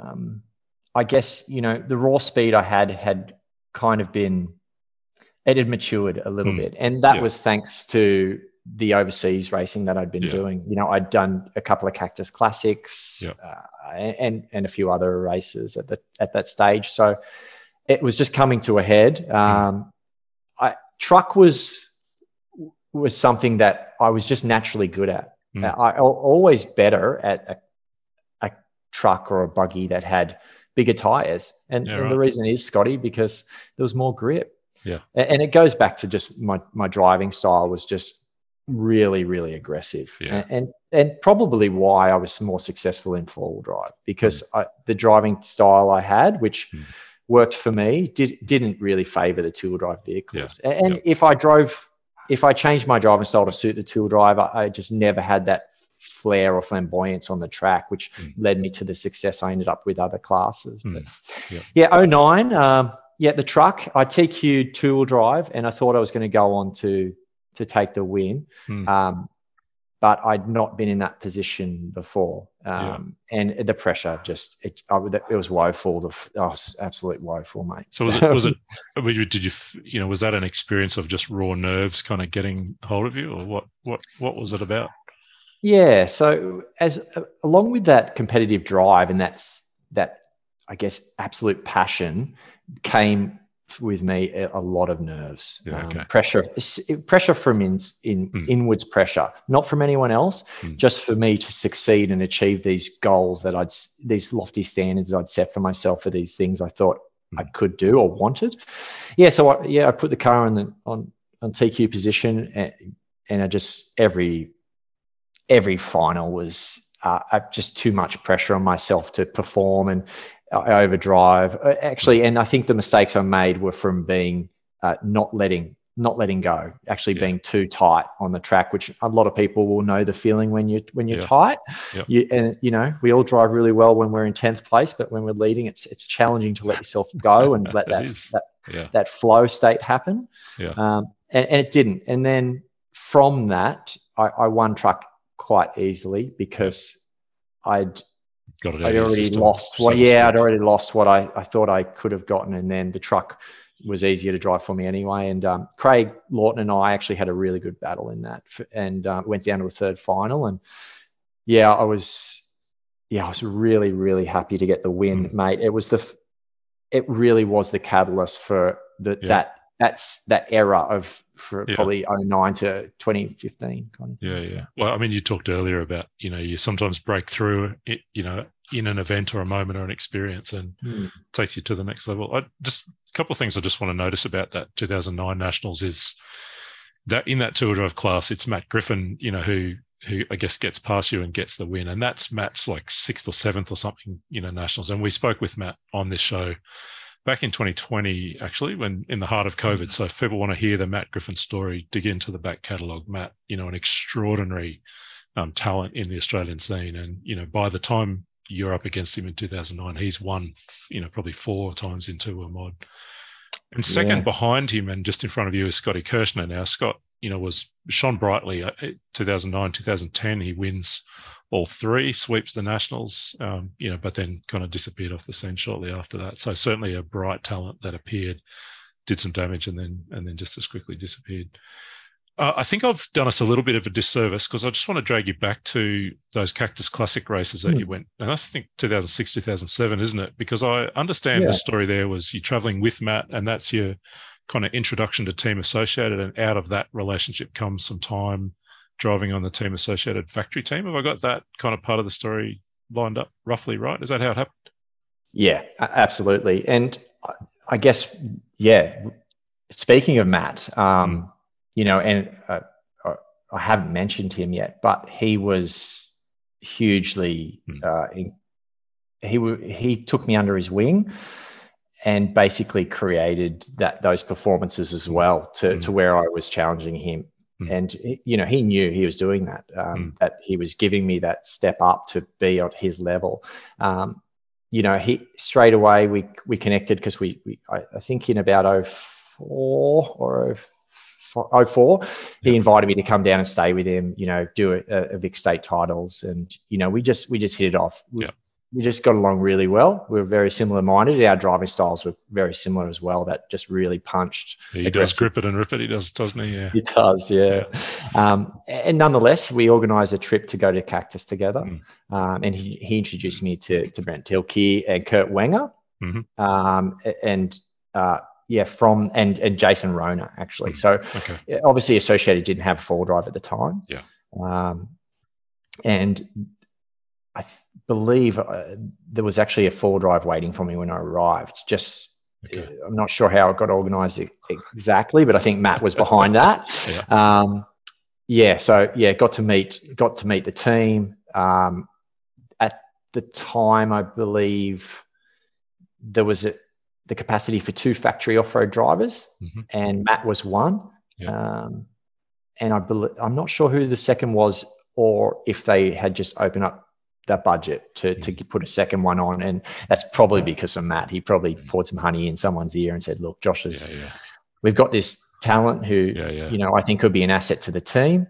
I guess, the raw speed I had kind of it had matured a little bit. And that was thanks to the overseas racing that I'd been doing. I'd done a couple of Cactus Classics and a few other races at that stage. So it was just coming to a head. Truck was something that I was just naturally good at. I always better at a truck or a buggy that had bigger tires. And the reason is, Scotty, because there was more grip. Yeah. And it goes back to just my driving style was just really, really aggressive. Yeah. And probably why I was more successful in four-wheel drive, because the driving style I had, which worked for me, didn't really favor the two-wheel drive vehicles. Yeah. And if I changed my driving style to suit the two-wheel drive, I just never had that flair or flamboyance on the track, which led me to the success I ended up with other classes. But 2009, the truck, I TQ'd two-wheel drive, and I thought I was going to go on to take the win. But I'd not been in that position before. And the pressure it was woeful. Absolute woeful, mate. So was it, was that an experience of just raw nerves kind of getting hold of you, or what was it about? Yeah. So along with that competitive drive and that, I guess, absolute passion came with me a lot of nerves, pressure from inwards pressure, not from anyone else, just for me to succeed and achieve these goals these lofty standards I'd set for myself for these things I thought I could do or wanted. Yeah. So I put the car on TQ position, and I just every final was just too much pressure on myself to perform, and I overdrive actually. And I think the mistakes I made were from being not letting go, actually being too tight on the track, which a lot of people will know the feeling when you're tight. And we all drive really well when we're in 10th place, but when we're leading, it's challenging to let yourself go and let that flow state happen. And it didn't. And then from that, I won truck quite easily because I'd already lost. I'd already lost what I thought I could have gotten, and then the truck was easier to drive for me anyway. And Craig Lawton and I actually had a really good battle in that, and went down to a third final. And I was really, really happy to get the win, mate. It really was the catalyst for that era of probably 09 to 2015 kind of thing. Yeah. Well, I mean, you talked earlier about, you sometimes break through, in an event or a moment or an experience, and takes you to the next level. Just a couple of things I just want to notice about that 2009 Nationals is that in that two-wheel drive class, it's Matt Griffin, who I guess gets past you and gets the win. And that's Matt's like 6th or 7th or something, Nationals. And we spoke with Matt on this show back in 2020, actually, when in the heart of COVID. So if people want to hear the Matt Griffin story, dig into the back catalogue. Matt, an extraordinary talent in the Australian scene. And, by the time you're up against him in 2009, he's won, probably 4 times in two-wheel mod. And second behind him and just in front of you is Scotty Kirshner. Now, Scott, shone brightly 2009, 2010. He wins all 3, sweeps the Nationals, but then kind of disappeared off the scene shortly after that. So certainly a bright talent that appeared, did some damage, and then just as quickly disappeared. I think I've done us a little bit of a disservice because I just want to drag you back to those Cactus Classic races that you went. And I think 2006, 2007, isn't it? Because I understand the story there was you're traveling with Matt, and that's your kind of introduction to Team Associated, and out of that relationship comes some time driving on the Team Associated factory team. Have I got that kind of part of the story lined up roughly right? Is that how it happened? Yeah, absolutely. And I guess, speaking of Matt, and I haven't mentioned him yet, but he was hugely, he took me under his wing and basically created those performances as well to where I was challenging him. And, he knew he was doing that, that he was giving me that step up to be on his level. He straight away, we connected because I think in about 04 or 04, he invited me to come down and stay with him, do a Vic State titles. And, we just hit it off. We just got along really well. We were very similar minded. Our driving styles were very similar as well. That just really punched. He does grip it and rip it. He does, doesn't he? Yeah. He does, yeah. And nonetheless, we organised a trip to go to Cactus together. And he introduced me to Brent Tilke and Kurt Wenger. And Jason Rona, actually. So obviously Associated didn't have four drive at the time. And I believe there was actually a four drive waiting for me when I arrived. I'm not sure how it got organised exactly, but I think Matt was behind that. Got to meet the team. At the time, I believe there was the capacity for 2 factory off-road drivers, and Matt was one. And I'm not sure who the second was, or if they had just opened up that budget to put a second one on. And that's probably because of Matt. He probably poured some honey in someone's ear and said, look, Josh, we've got this talent who, I think could be an asset to the team.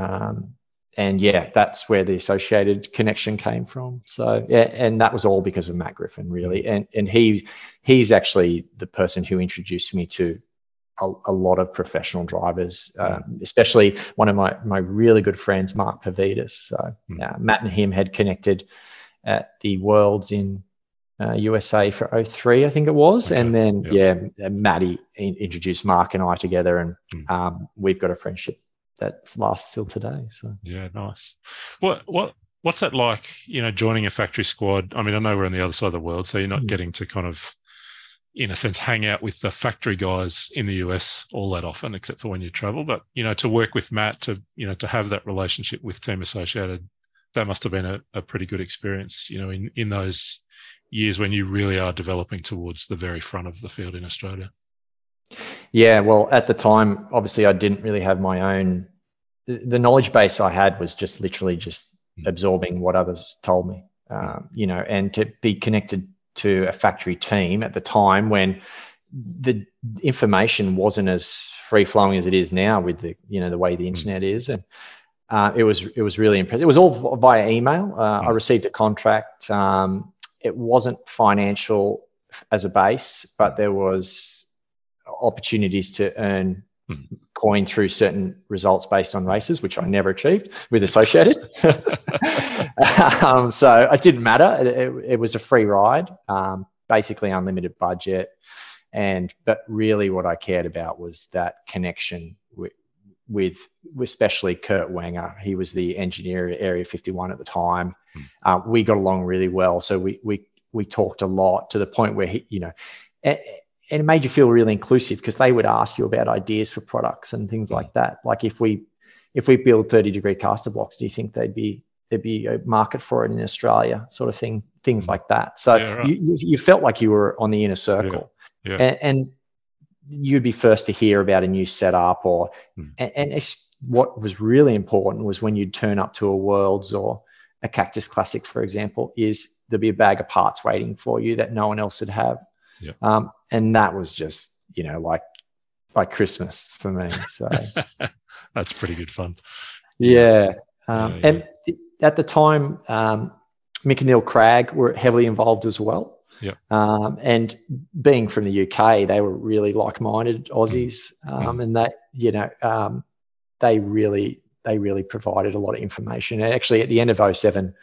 That's where the Associated connection came from. So, and that was all because of Matt Griffin, really. And he's actually the person who introduced me to a lot of professional drivers, especially one of my really good friends, Mark Pavidis. So Matt and him had connected at the Worlds in USA for 03, I think it was. And then, Matty introduced Mark and I together, and we've got a friendship that lasts till today. So nice. What's that like, joining a factory squad? I mean, I know we're on the other side of the world, so you're not getting to kind of, in a sense, hang out with the factory guys in the US all that often, except for when you travel. But, to work with Matt, to have that relationship with Team Associated, that must have been a pretty good experience, in those years when you really are developing towards the very front of the field in Australia. Yeah, well, at the time, obviously, I didn't really have my own. The knowledge base I had was just literally just absorbing what others told me, and to be connected to a factory team at the time when the information wasn't as free flowing as it is now with the way the internet is. And it was really impressive. It was all via email. I received a contract. It wasn't financial as a base, but there was opportunities to earn coin through certain results based on races, which I never achieved with Associated. So it didn't matter. It was a free ride, basically unlimited budget. But really what I cared about was that connection with especially Kurt Wenger. He was the engineer at Area 51 at the time. We got along really well. So we talked a lot, to the point where and it made you feel really inclusive, because they would ask you about ideas for products and things like that. Like, if we build 30-degree caster blocks, do you think there'd be a market for it in Australia, sort of thing, things like that. So you felt like you were on the inner circle. And you'd be first to hear about a new setup, and what was really important was when you'd turn up to a Worlds or a Cactus Classic, for example, is there'd be a bag of parts waiting for you that no one else would have. And that was just, like Christmas for me. So that's pretty good fun. And at the time, Mick and Neil Cragg were heavily involved as well. And being from the UK, they were really like-minded Aussies, and that they really provided a lot of information. And actually, at the end of 2007,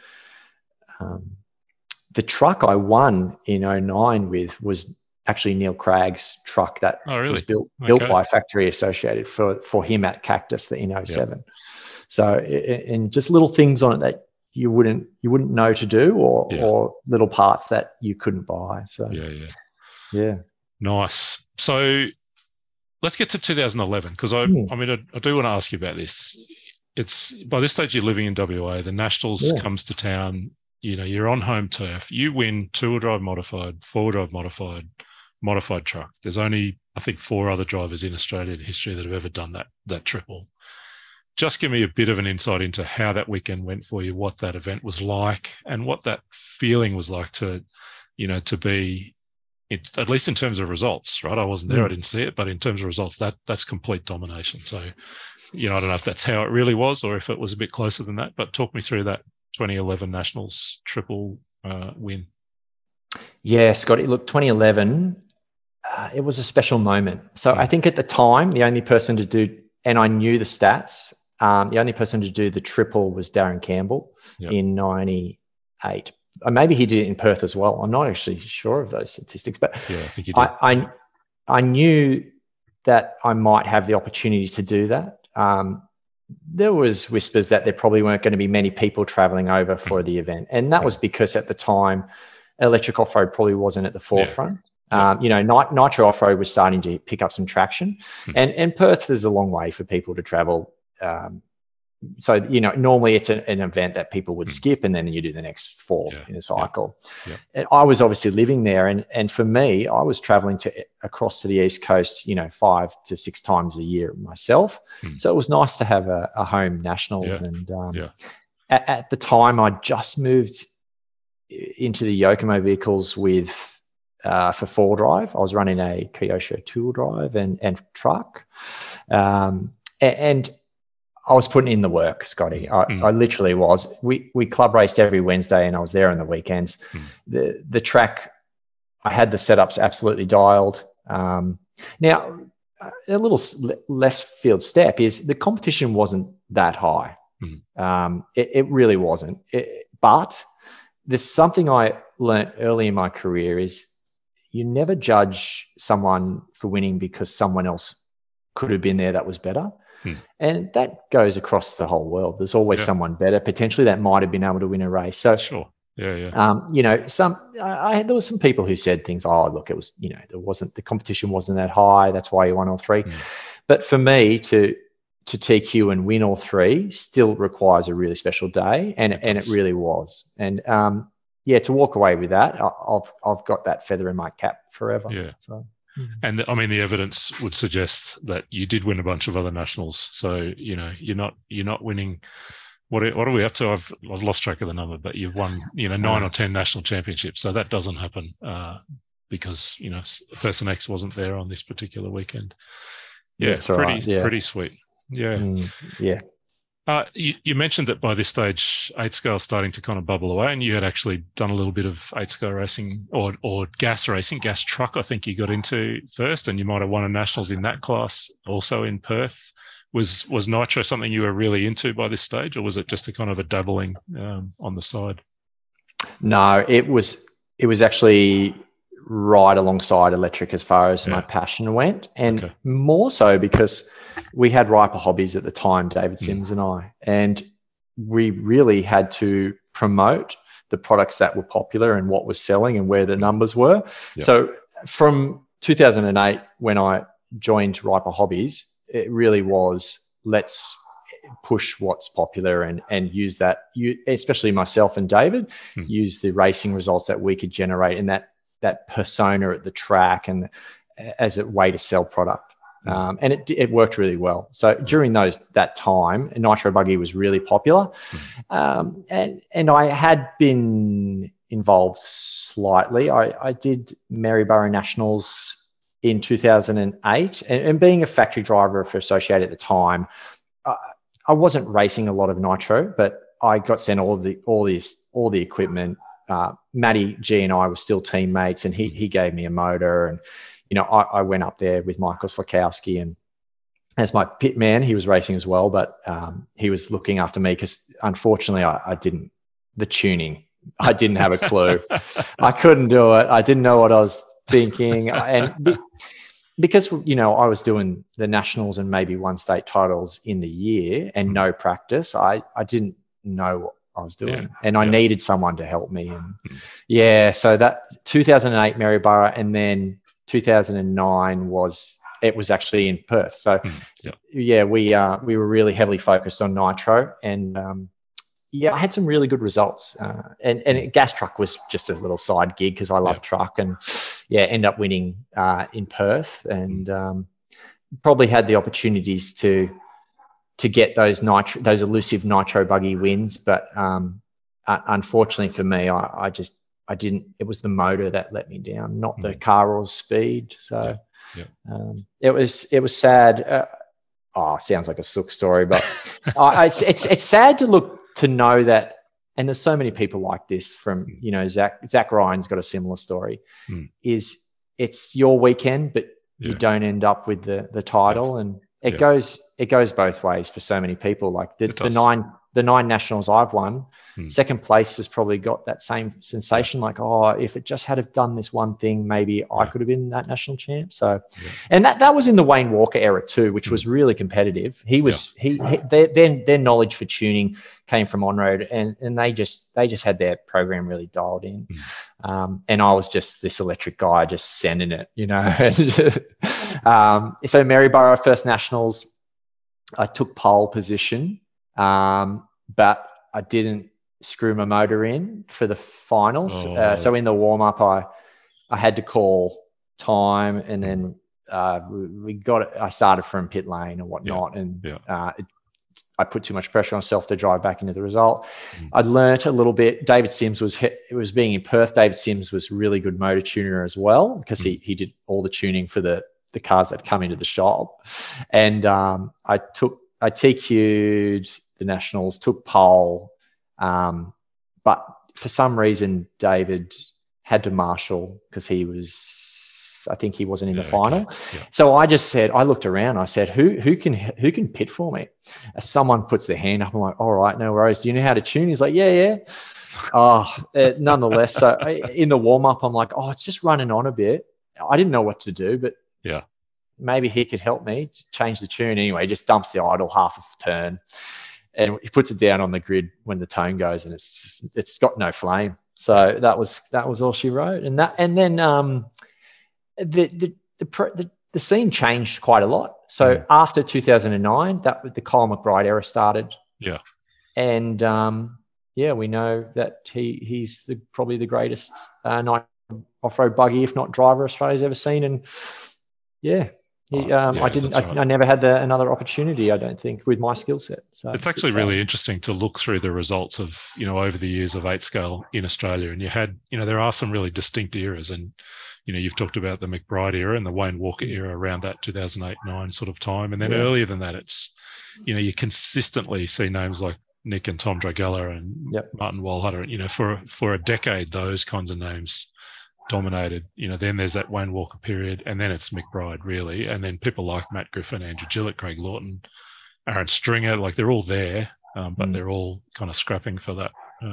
the truck I won in 2009 with was actually Neil Cragg's truck that was built by Factory Associated for him at Cactus in 2007. So, and just little things on it that you wouldn't know to do, or little parts that you couldn't buy. So nice. So let's get to 2011, because I do want to ask you about this. It's, by this stage you're living in WA. The Nationals comes to town. You're on home turf. You win two-wheel drive modified, four-wheel drive modified truck. There's only, I think, 4 other drivers in Australian history that have ever done that triple. Just give me a bit of an insight into how that weekend went for you, what that event was like, and what that feeling was like to be, at least in terms of results, right? I wasn't there, I didn't see it, but in terms of results, that's complete domination. So, I don't know if that's how it really was, or if it was a bit closer than that, but talk me through that 2011 Nationals triple win. Yeah, Scotty, look, 2011, it was a special moment. So I think at the time, the only person to do, and I knew the stats, the only person to do the triple was Darren Campbell in 98. Maybe he did it in Perth as well. I'm not actually sure of those statistics, but I think he did. I knew that I might have the opportunity to do that. There was whispers that there probably weren't going to be many people traveling over for the event. And that was because at the time, electric off-road probably wasn't at the forefront. Nitro off-road was starting to pick up some traction. And Perth is a long way for people to travel. So, normally it's an event that people would skip, and then you do the next 4 in a cycle. And I was obviously living there. And for me, I was traveling across to the East Coast, 5 to 6 times a year myself. So it was nice to have a home Nationals. And at the time, I just moved into the Yokomo vehicles for 4-drive. I was running a Kyosho 2-wheel drive and truck. And I was putting in the work, Scotty. I literally was. We club raced every Wednesday, and I was there on the weekends. The track, I had the setups absolutely dialed. Now, a little left field step is the competition wasn't that high. It really wasn't. But there's something I learned early in my career is you never judge someone for winning because someone else could have been there that was better. And that goes across the whole world. There's always someone better, potentially, that might have been able to win a race. So, there was some people who said things, look, it was, the competition wasn't that high. That's why you won all 3. But for me to TQ and win all 3 still requires a really special day. And it really was. And, to walk away with that, I've got that feather in my cap forever. So. And the evidence would suggest that you did win a bunch of other Nationals. So, you're not winning. What are we up to? I've lost track of the number, but you've won, 9 or 10 national championships. So that doesn't happen because, Person X wasn't there on this particular weekend. Yeah, it's pretty sweet. Yeah. You mentioned that by this stage, 8 scale starting to kind of bubble away, and you had actually done a little bit of 8 scale racing or gas racing, gas truck. I think you got into first, and you might have won a nationals in that class also in Perth. Was nitro something you were really into by this stage, or was it just a kind of a dabbling on the side? No, it was actually right alongside electric as far as my passion went, and more so because we had Riper Hobbies at the time, David Sims and I, and we really had to promote the products that were popular and what was selling and where the numbers were. Yep. So from 2008, when I joined Riper Hobbies, it really was, let's push what's popular and use that, especially myself and David, use the racing results that we could generate and that persona at the track and as a way to sell product. And it worked really well. So during that time, Nitro Buggy was really popular. And I had been involved slightly. I did Maryborough Nationals in 2008, and being a factory driver for Associated at the time, I wasn't racing a lot of nitro, but I got sent all the equipment. Matty G and I were still teammates, and he gave me a motor, and I went up there with Michael Slakowski, and as my pit man, he was racing as well, but he was looking after me because unfortunately I didn't have a clue. I couldn't do it. I didn't know what I was thinking, and because I was doing the nationals and maybe 1 state titles in the year and no practice, I didn't know what I was doing, and I needed someone to help me. And so that 2008 Maryborough, and then 2009 was actually in Perth. So we were really heavily focused on nitro, and I had some really good results. And gas truck was just a little side gig because I love truck, and end up winning in Perth, and probably had the opportunities to get those elusive nitro buggy wins, but unfortunately for me, I didn't. It was the motor that let me down, not the car or speed. So it was sad. Sounds like a sook story, but it's sad to know that. And there's so many people like this. From Zach Ryan's got a similar story. Is it's your weekend, but you don't end up with the title, and it goes both ways for so many people. Like the nine nationals I've won, second place has probably got that same sensation. Like, if it just had have done this one thing, maybe I could have been that national champ. So, and that was in the Wayne Walker era too, which was really competitive. Their knowledge for tuning came from On-Road, and they just had their program really dialed in. And I was just this electric guy just sending it, So Maryborough first nationals, I took pole position. But I didn't screw my motor in for the finals. So in the warm-up, I had to call time, and then we got it. I started from pit lane and whatnot, and I put too much pressure on myself to drive back into the result. I learnt a little bit. David Sims was being in Perth. David Sims was really good motor tuner as well, because he did all the tuning for the cars that come into the shop. And I TQ'd the nationals, took pole, but for some reason David had to marshal because I think he wasn't in the final. Okay. So I looked around, I said, who can pit for me? Someone puts their hand up. I'm like, all right, no worries. Do you know how to tune? He's like, yeah. Nonetheless, so in the warm up, I'm like, it's just running on a bit. I didn't know what to do, but maybe he could help me change the tune. Anyway, he just dumps the idle half of a turn, and he puts it down on the grid when the tone goes, and it's got no flame. So that was all she wrote. And then the scene changed quite a lot. So after 2009, the Kyle McBride era started. Yeah. And we know that he's probably the greatest night off-road buggy, if not driver, Australia's ever seen. And I never had another opportunity, I don't think, with my skill set. So it's actually really interesting to look through the results of, over the years of 8 scale in Australia. And you had, there are some really distinct eras, and, you've talked about the McBride era and the Wayne Walker era around that 2008-9 sort of time. And then earlier than that, you consistently see names like Nick and Tom Dragella and Martin Walhutter. For a decade, those kinds of names dominated. Then there's that Wayne Walker period, and then it's McBride really, and then people like Matt Griffin, Andrew Gillett, Craig Lawton, Aaron Stringer, like they're all there, but they're all kind of scrapping for that.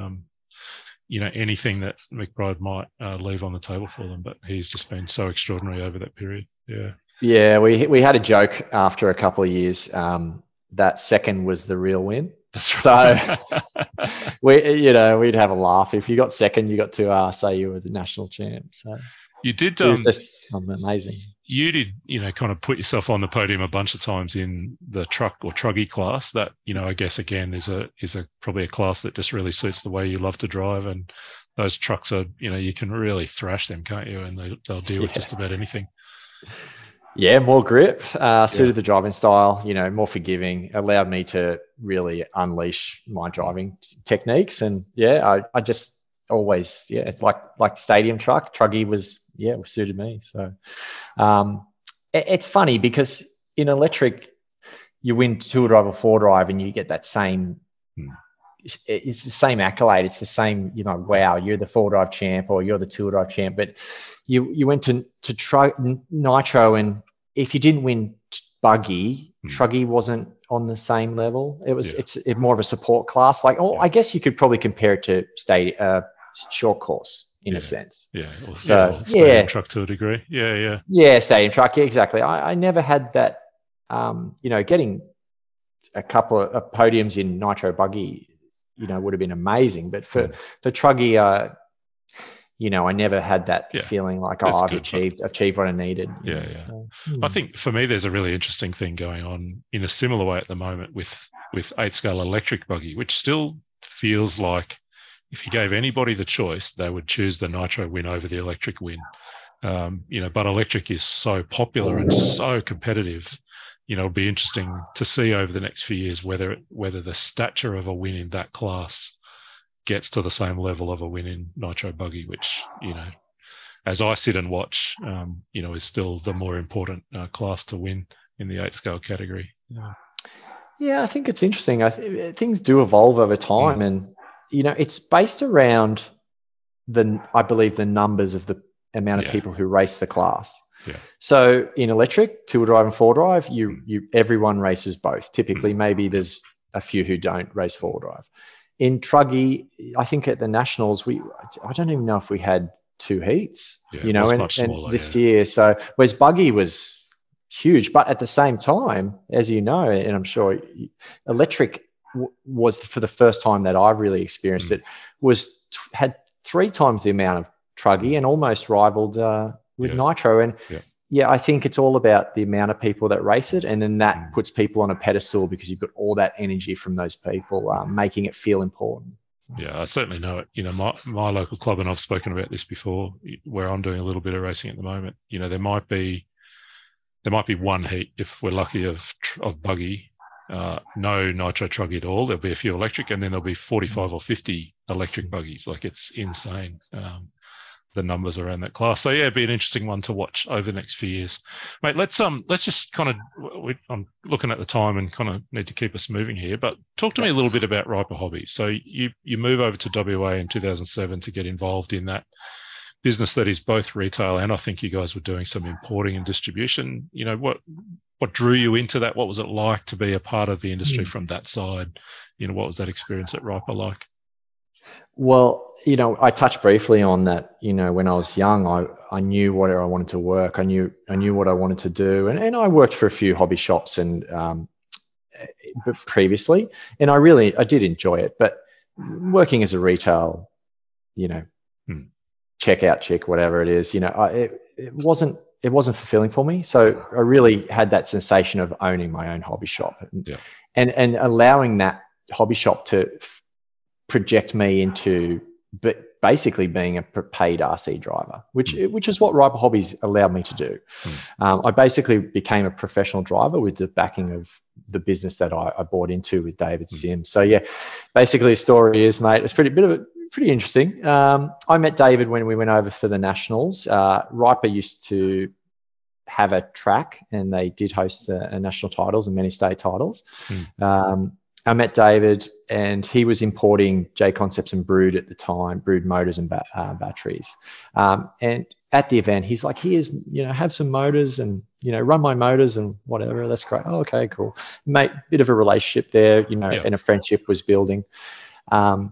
Anything that McBride might leave on the table for them, but he's just been so extraordinary over that period. Yeah, we had a joke after a couple of years that second was the real win. That's right. So we'd have a laugh. If you got second, you got to say you were the national champ. So you did. It was just amazing. You did, kind of put yourself on the podium a bunch of times in the truck or truggy class. That, I guess again is probably a class that just really suits the way you love to drive. And those trucks are, you can really thrash them, can't you? And they'll deal with just about anything. Yeah, more grip, suited the driving style, more forgiving, allowed me to really unleash my driving techniques. And I just always, it's like stadium truck, truggy suited me. So it's funny because in electric, you win two-wheel drive or four-drive and you get that same, it's the same accolade. It's the same, wow, you're the four-drive champ or you're the two-wheel drive champ. But you went to Nitro, and if you didn't win buggy, truggy wasn't on the same level. It's more of a support class. I guess you could probably compare it to short course in a sense. Stadium truck to a degree. Yeah, stadium truck. Yeah, exactly. I never had that. Getting a couple of podiums in Nitro buggy, would have been amazing. But for truggy, I never had that feeling like, I've achieved what I needed. So, I think for me, there's a really interesting thing going on in a similar way at the moment with 8-scale electric buggy, which still feels like if you gave anybody the choice, they would choose the Nitro win over the electric win. But electric is so popular and so competitive. It'll be interesting to see over the next few years whether the stature of a win in that class gets to the same level of a win in Nitro buggy, which, as I sit and watch, is still the more important class to win in the 8-scale category. Yeah, I think it's interesting. Things do evolve over time, and it's based around I believe the numbers of the amount of people who race the class. Yeah. So in electric, two-wheel drive and four-drive, everyone races both. Typically, maybe there's a few who don't race four-wheel drive. In truggy, I think at the nationals, I don't even know if we had two heats. Much smaller, this year. So whereas buggy was huge, but at the same time, as you know, and I'm sure electric was for the first time that I really experienced it, had 3 times the amount of truggy and almost rivaled with Nitro. And I think it's all about the amount of people that race it, and then that puts people on a pedestal because you've got all that energy from those people, making it feel important. Yeah, I certainly know it. My local club, and I've spoken about this before, where I'm doing a little bit of racing at the moment. There might be one heat if we're lucky of buggy. No Nitro truggy at all. There'll be a few electric, and then there'll be 45 or 50 electric buggies. Like, it's insane, the numbers around that class. So it'd be an interesting one to watch over the next few years. Mate, let's just kind of, I'm looking at the time and kind of need to keep us moving here, but talk to me a little bit about Riper Hobbies. So you move over to WA in 2007 to get involved in that business that is both retail, and I think you guys were doing some importing and distribution. What drew you into that? What was it like to be a part of the industry from that side? What was that experience at Riper like? Well, I touched briefly on that. When I was young, I knew where I wanted to work. I knew what I wanted to do, and I worked for a few hobby shops and previously, and I did enjoy it. But working as a retail, checkout chick, whatever it is, it wasn't fulfilling for me. So I really had that sensation of owning my own hobby shop and allowing that hobby shop to project me into basically being a paid RC driver, which is what Riper Hobbies allowed me to do. I basically became a professional driver with the backing of the business that I bought into with David Sims. So basically the story is, mate, it's pretty interesting. I met David when we went over for the nationals. Riper used to have a track, and they did host a national titles and many state titles. I met David, and he was importing J Concepts and Brood at the time, Brood motors and batteries. And at the event, he's like, here's, have some motors and, run my motors and whatever. That's great. Oh, okay, cool. Mate, bit of a relationship there, and a friendship was building. And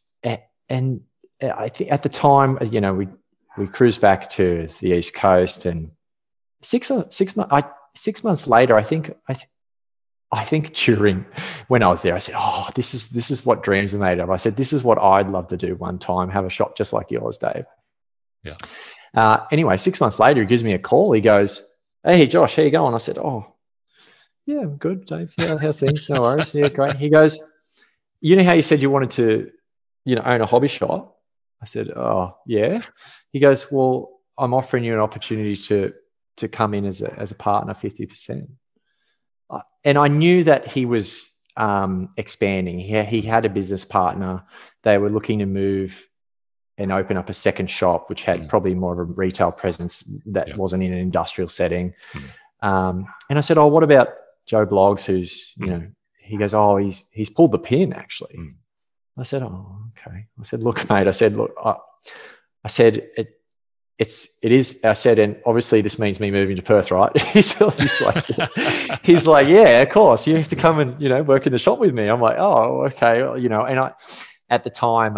I think at the time, we cruised back to the East Coast, and 6 months later, I think during when I was there, I said, "Oh, this is what dreams are made of." I said, "This is what I'd love to do one time, have a shop just like yours, Dave." Yeah. Anyway, 6 months later, he gives me a call. He goes, "Hey, Josh, how you going?" I said, "Oh, yeah, I'm good, Dave. Yeah, how's things? No worries. Yeah, great." He goes, "You know how you said you wanted to, own a hobby shop?" I said, "Oh, yeah." He goes, "Well, I'm offering you an opportunity to come in as a partner, 50%. And I knew that he was expanding. He had a business partner. They were looking to move and open up a second shop, which had probably more of a retail presence that wasn't in an industrial setting. And I said, "Oh, what about Joe Bloggs, who's, he goes, "Oh, he's pulled the pin, actually." I said, "Oh, okay." I said, "Look, mate," I said, "Look, I said, it is," I said, "and obviously this means me moving to Perth, right?" he's like, "Yeah, of course. You have to come and, work in the shop with me." I'm like, "Oh, okay." And at the time,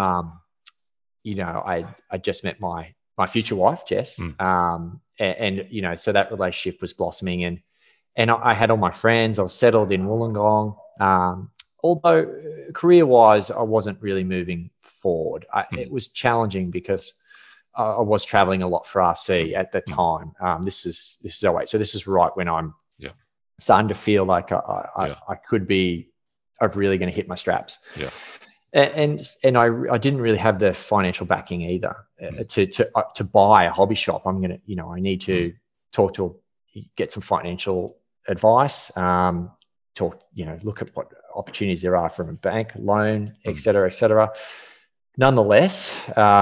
I just met my future wife, Jess. And so that relationship was blossoming, and I had all my friends. I was settled in Wollongong. Although career-wise, I wasn't really moving forward. It was challenging because I was traveling a lot for RC at the time. This is 08. So this is right when I'm starting to feel like I could be, I'm really going to hit my straps. Yeah. And I didn't really have the financial backing either to buy a hobby shop. I'm going to, I need to get some financial advice, look at what opportunities there are from a bank loan, et cetera, et cetera. Nonetheless,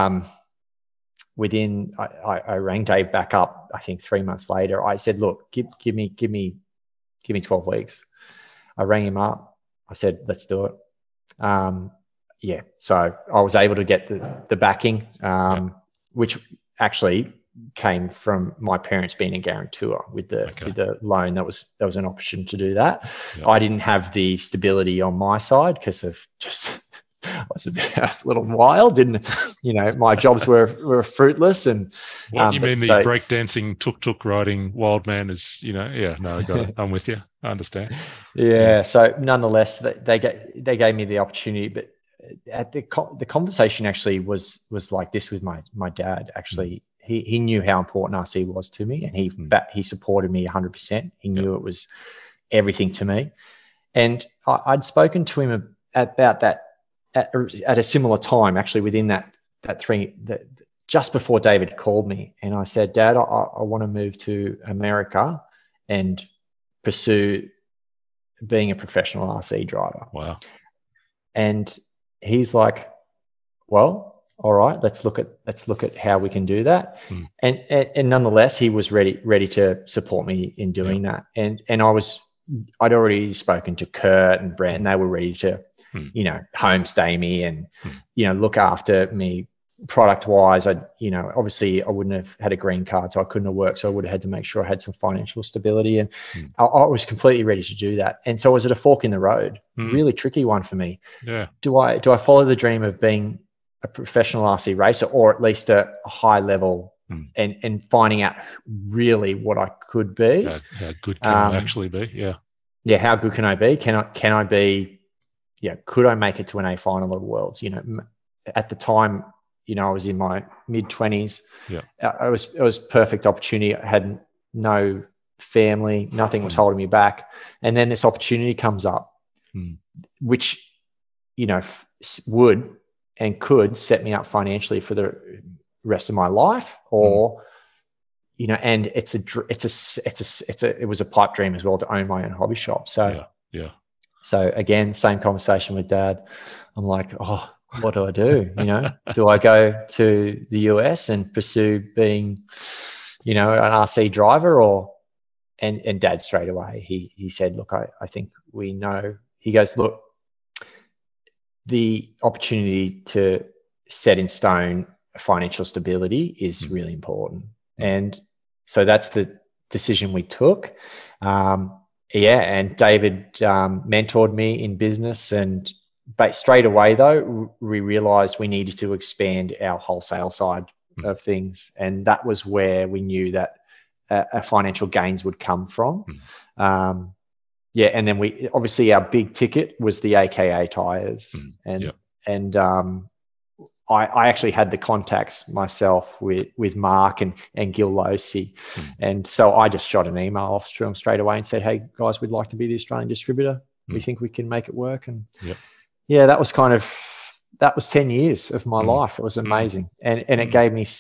I rang Dave back up, I think 3 months later. I said, "Look, give me 12 weeks. I rang him up. I said, "Let's do it." So I was able to get the backing, which actually came from my parents being a guarantor with the loan. That was an option to do that. I didn't have the stability on my side because of just I was a little wild, my jobs were fruitless. And what you mean, the breakdancing, tuk-tuk riding wild man is, I got it. I'm with you. I understand. Yeah. So nonetheless, they gave me the opportunity, but at the conversation actually was like this with my dad. Actually, he knew how important RC was to me, and he supported me 100%. He knew it was everything to me, and I'd spoken to him about that at a similar time, actually within that just before David called me, and I said, "Dad, I want to move to America and pursue being a professional RC driver." Wow. And he's like, "Well, all right, let's look at how we can do that." And nonetheless, he was ready to support me in doing that. And I'd already spoken to Kurt and Brent, and they were ready to homestay me and look after me product wise. Obviously I wouldn't have had a green card, so I couldn't have worked, so I would have had to make sure I had some financial stability, and I was completely ready to do that. And so I was at a fork in the road, really tricky one for me. Do I follow the dream of being a professional RC racer, or at least a high level, and finding out really what I could be? How good can I actually be? How good can I be? Can I be, could I make it to an A final of the Worlds? At the time, I was in my mid-20s. It was perfect opportunity. I had no family, nothing was holding me back. And then this opportunity comes up, which, would and could set me up financially for the rest of my life, or, and it was a pipe dream as well to own my own hobby shop. So, So again, same conversation with Dad. I'm like, "Oh, what do I do? Do I go to the US and pursue being, an RC driver, or and Dad straight away, he said, look, I think we know. He goes, look, the opportunity to set in stone financial stability is really important. And so that's the decision we took. And David mentored me in business, but straight away though, we realized we needed to expand our wholesale side of things. And that was where we knew that financial gains would come from. And then we obviously, our big ticket was the AKA tires, and I actually had the contacts myself with Mark and Gil Losey, and so I just shot an email off to them straight away and said, hey guys, we'd like to be the Australian distributor. We think we can make it work. And that was 10 years of my life. It was amazing, and it gave me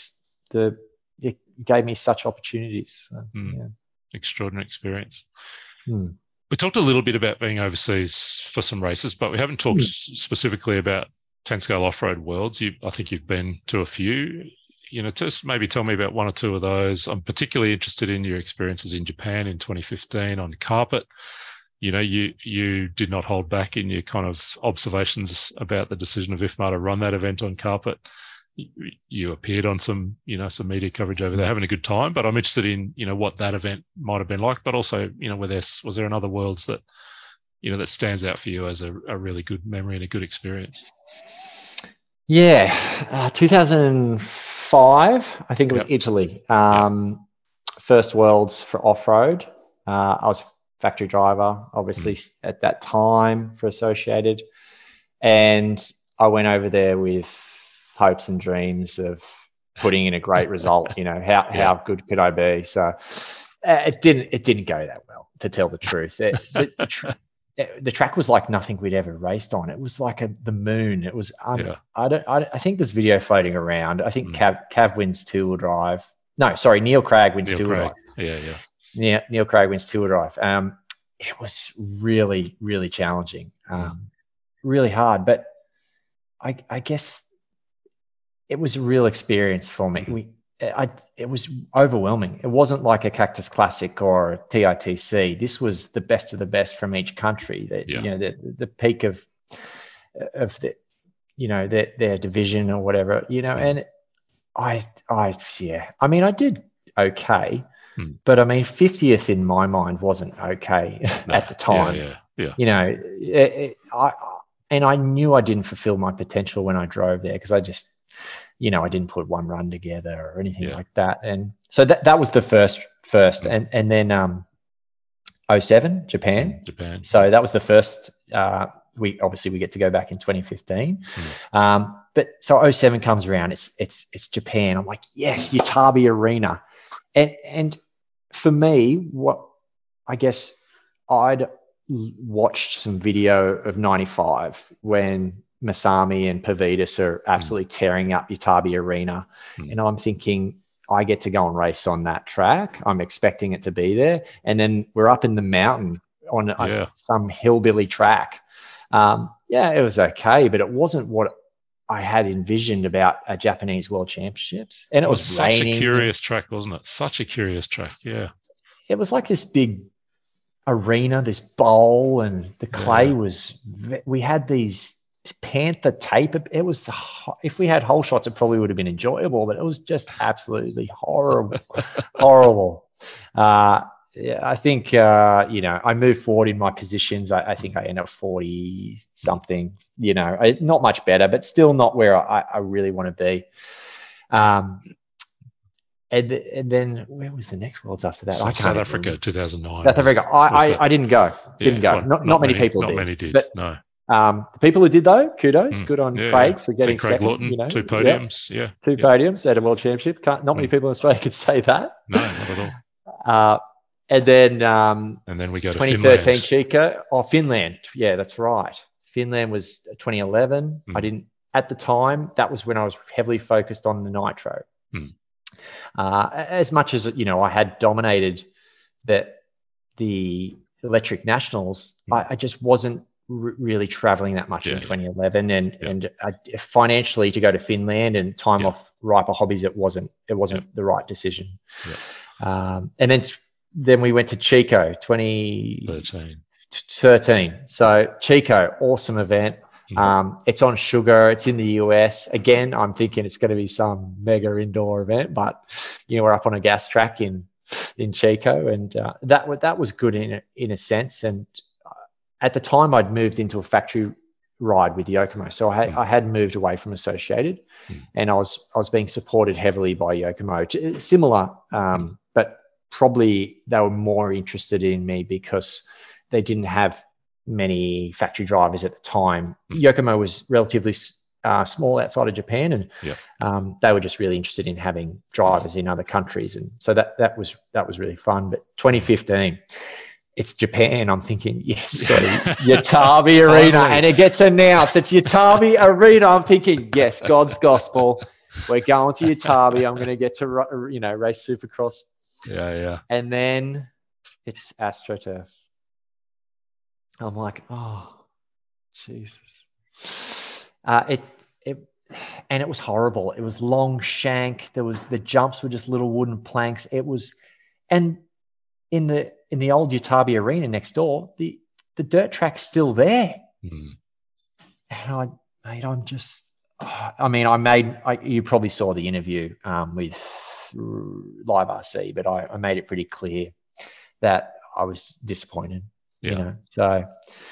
such opportunities. Extraordinary experience. We talked a little bit about being overseas for some races, but we haven't talked specifically about 10-scale off-road worlds. I think you've been to a few. Just maybe tell me about one or two of those. I'm particularly interested in your experiences in Japan in 2015 on carpet. You did not hold back in your kind of observations about the decision of IFMAR to run that event on carpet. You appeared on some media coverage over there, having a good time. But I'm interested in, what that event might have been like, but also, was there another worlds that, that stands out for you as a really good memory and a good experience? 2005, I think it was Italy. First worlds for off-road. I was factory driver, obviously, at that time for Associated. And I went over there with hopes and dreams of putting in a great result. How good could I be? So it didn't go that well, to tell the truth. The track was like nothing we'd ever raced on. It was like the moon. It was I think there's video floating around. I think Cav wins two-wheel drive. No, sorry, Neil Craig wins two-wheel drive. Neil Craig wins two-wheel drive. It was really, really challenging, really hard. But I guess it was a real experience for me. It was overwhelming. It wasn't like a Cactus Classic or a TITC. This was the best of the best from each country. The peak of the their division or whatever. And I did okay, but 50th in my mind wasn't okay at the time. I knew I didn't fulfill my potential when I drove there, because I just. I didn't put one run together or anything like that. And so that was the first. And then 07, Japan. So that was the first. We get to go back in 2015. But so 07 comes around. It's Japan. I'm like, yes, Yatabe Arena. And for me, what I guess I'd watched some video of 95 when Masami and Pavidis are absolutely tearing up Yatabe Arena. And I'm thinking, I get to go and race on that track. I'm expecting it to be there. And then we're up in the mountain on some hillbilly track. It was okay, but it wasn't what I had envisioned about a Japanese World Championships. And it was such raining. A curious track, wasn't it? Such a curious track, It was like this big arena, this bowl, and the clay was, we had these Panther tape. It was, if we had whole shots, it probably would have been enjoyable, but it was just absolutely horrible. I think I moved forward in my positions. I think I ended up 40 something. Not much better, but still not where I really want to be. And then where was the next worlds after that? South Africa, 2009. South Africa. I didn't go. Not many people did. Not many did. But, no. The people who did, though, kudos. Good on Craig for getting Craig second. Lawton, 2 podiums. Two podiums at a world championship. Not many people in Australia could say that. No, not at all. And then we go to 2013 Chica. Finland. Yeah, that's right. Finland was 2011. I didn't, at the time, that was when I was heavily focused on the nitro. As much as, I had dominated the electric nationals, I just wasn't really traveling that much in 2011, and financially to go to Finland and time off Riper Hobbies, it wasn't the right decision. And then then we went to Chico 2013. So Chico, awesome event. It's on sugar. It's in the US. Again, I'm thinking it's going to be some mega indoor event, but we're up on a gas track in Chico, and that was good in a sense. And at the time, I'd moved into a factory ride with Yokomo, so I had moved away from Associated, and I was being supported heavily by Yokomo. Similar, but probably they were more interested in me because they didn't have many factory drivers at the time. Yokomo was relatively small outside of Japan, and they were just really interested in having drivers in other countries, and so that was really fun. But 2015, it's Japan. I'm thinking, yes, Scotty, Yatabe Arena, and it gets announced. It's Yatabe Arena. I'm thinking, yes, God's gospel. We're going to Yatabe. I'm going to get to race Supercross. Yeah. And then it's AstroTurf. I'm like, oh, Jesus. It was horrible. It was long shank. The jumps were just little wooden planks. It was, and in the old Yatabe Arena next door, the dirt track's still there. And you probably saw the interview with Live RC, but I made it pretty clear that I was disappointed. So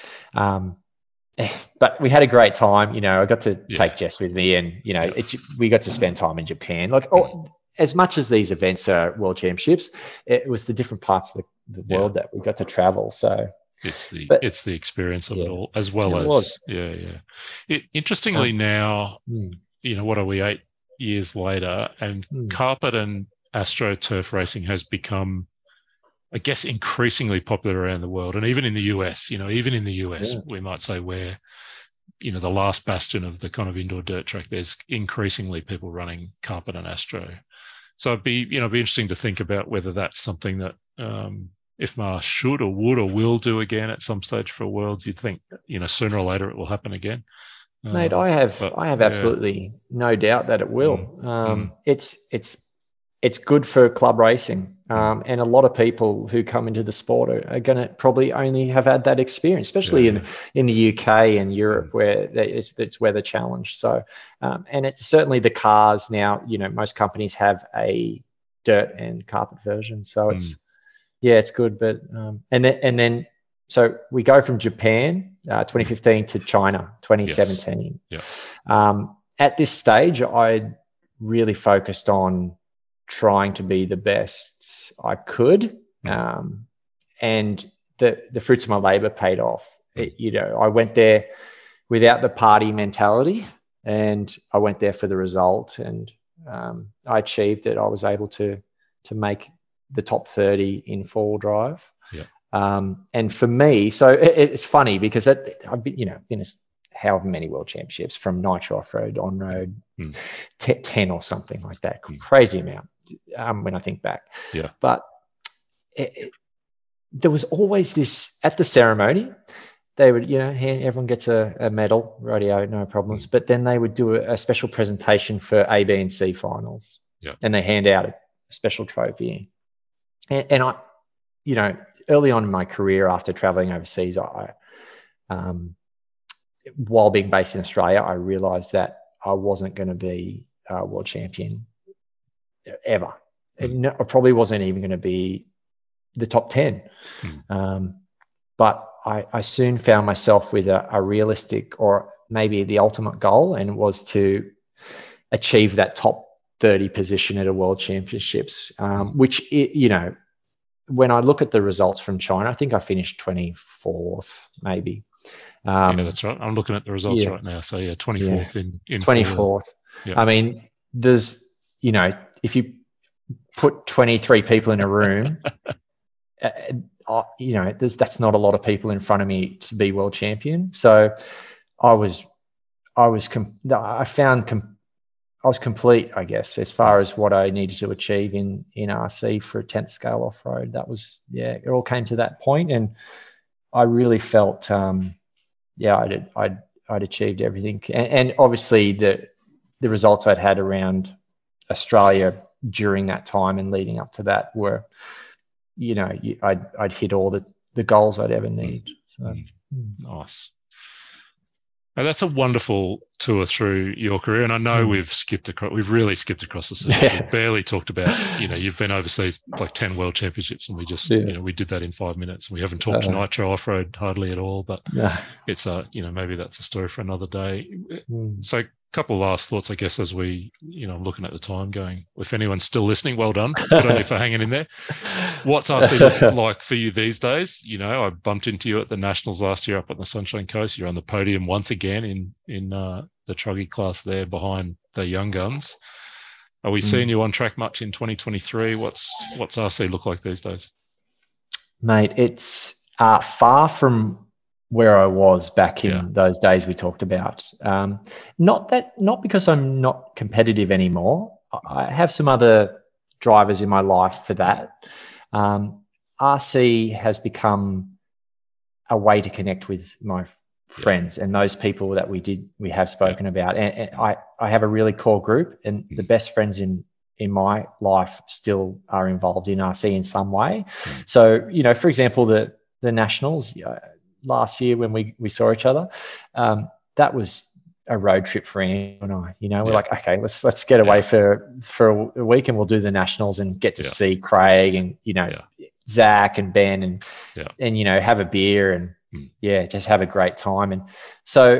but we had a great time. I got to take Jess with me, and we got to spend time in Japan. As much as these events are world championships, it was the different parts of the world that we got to travel. So it's the experience of it all, as well as interestingly now, what are we, 8 years later, and carpet and AstroTurf racing has become, I guess, increasingly popular around the world, and even in the US. We might say we're, the last bastion of the kind of indoor dirt track. There's increasingly people running carpet and Astro. So it'd be interesting to think about whether that's something that IFMAR should or would or will do again at some stage for Worlds. You'd think, sooner or later it will happen again. Mate, I have absolutely no doubt that it will. It's good for club racing. And a lot of people who come into the sport are going to probably only have had that experience, especially in the UK and Europe, where it's weather challenged. So, and it's certainly the cars now, most companies have a dirt and carpet version. So it's good. But, and then, so we go from Japan, 2015 to China, 2017. At this stage, I really focused on trying to be the best I could, and the fruits of my labor paid off. I went there without the party mentality, and I went there for the result, and I achieved it. I was able to make the top 30 in 4-wheel drive. And for me, so it's funny because I've been, in however many world championships, from nitro off-road, on-road, 10 or something like that. Crazy amount when I think back. But there was always this, at the ceremony, they would, everyone gets a medal, radio, no problems. But then they would do a special presentation for A, B, and C finals. And they hand out a special trophy. And I, early on in my career, after traveling overseas, while being based in Australia, I realized that I wasn't going to be a world champion ever. I probably wasn't even going to be the top 10. But I soon found myself with a realistic, or maybe the ultimate goal, and it was to achieve that top 30 position at a world championships, which, when I look at the results from China, I think I finished 24th, maybe. That's right. I'm looking at the results right now. So 24th in 24th. I mean, there's, if you put 23 people in a room, that's not a lot of people in front of me to be world champion. So I was complete, I guess, as far as what I needed to achieve in RC for a 10th scale off-road. That was, it all came to that point, and I really felt, I'd achieved everything. And obviously the results I'd had around Australia during that time and leading up to that were I'd hit all the goals I'd ever need. So nice. And that's a wonderful tour through your career. And I know we've really skipped across the season. Yeah. We've barely talked about, you've been overseas like 10 world championships, and we just, we did that in 5 minutes. We haven't talked nitro off-road hardly at all, but it's maybe that's a story for another day. So a couple of last thoughts, I guess, as we, I'm looking at the time going, if anyone's still listening, well done. Good on you for hanging in there. What's RC like for you these days? I bumped into you at the Nationals last year up on the Sunshine Coast. You're on the podium once again in the truggy class there behind the young guns. Are we seeing you on track much in 2023? What's RC look like these days? Mate, it's far from where I was back in those days we talked about. Not because I'm not competitive anymore. I have some other drivers in my life for that. RC has become a way to connect with my friends and those people that we have spoken about. And I have a really core group, and the best friends in my life still are involved in RC in some way. So, for example, the Nationals, last year when we saw each other, that was a road trip for Ian and I. We're like, okay, let's get away for a week, and we'll do the Nationals and get to see Craig and Zach and Ben and have a beer and just have a great time. And so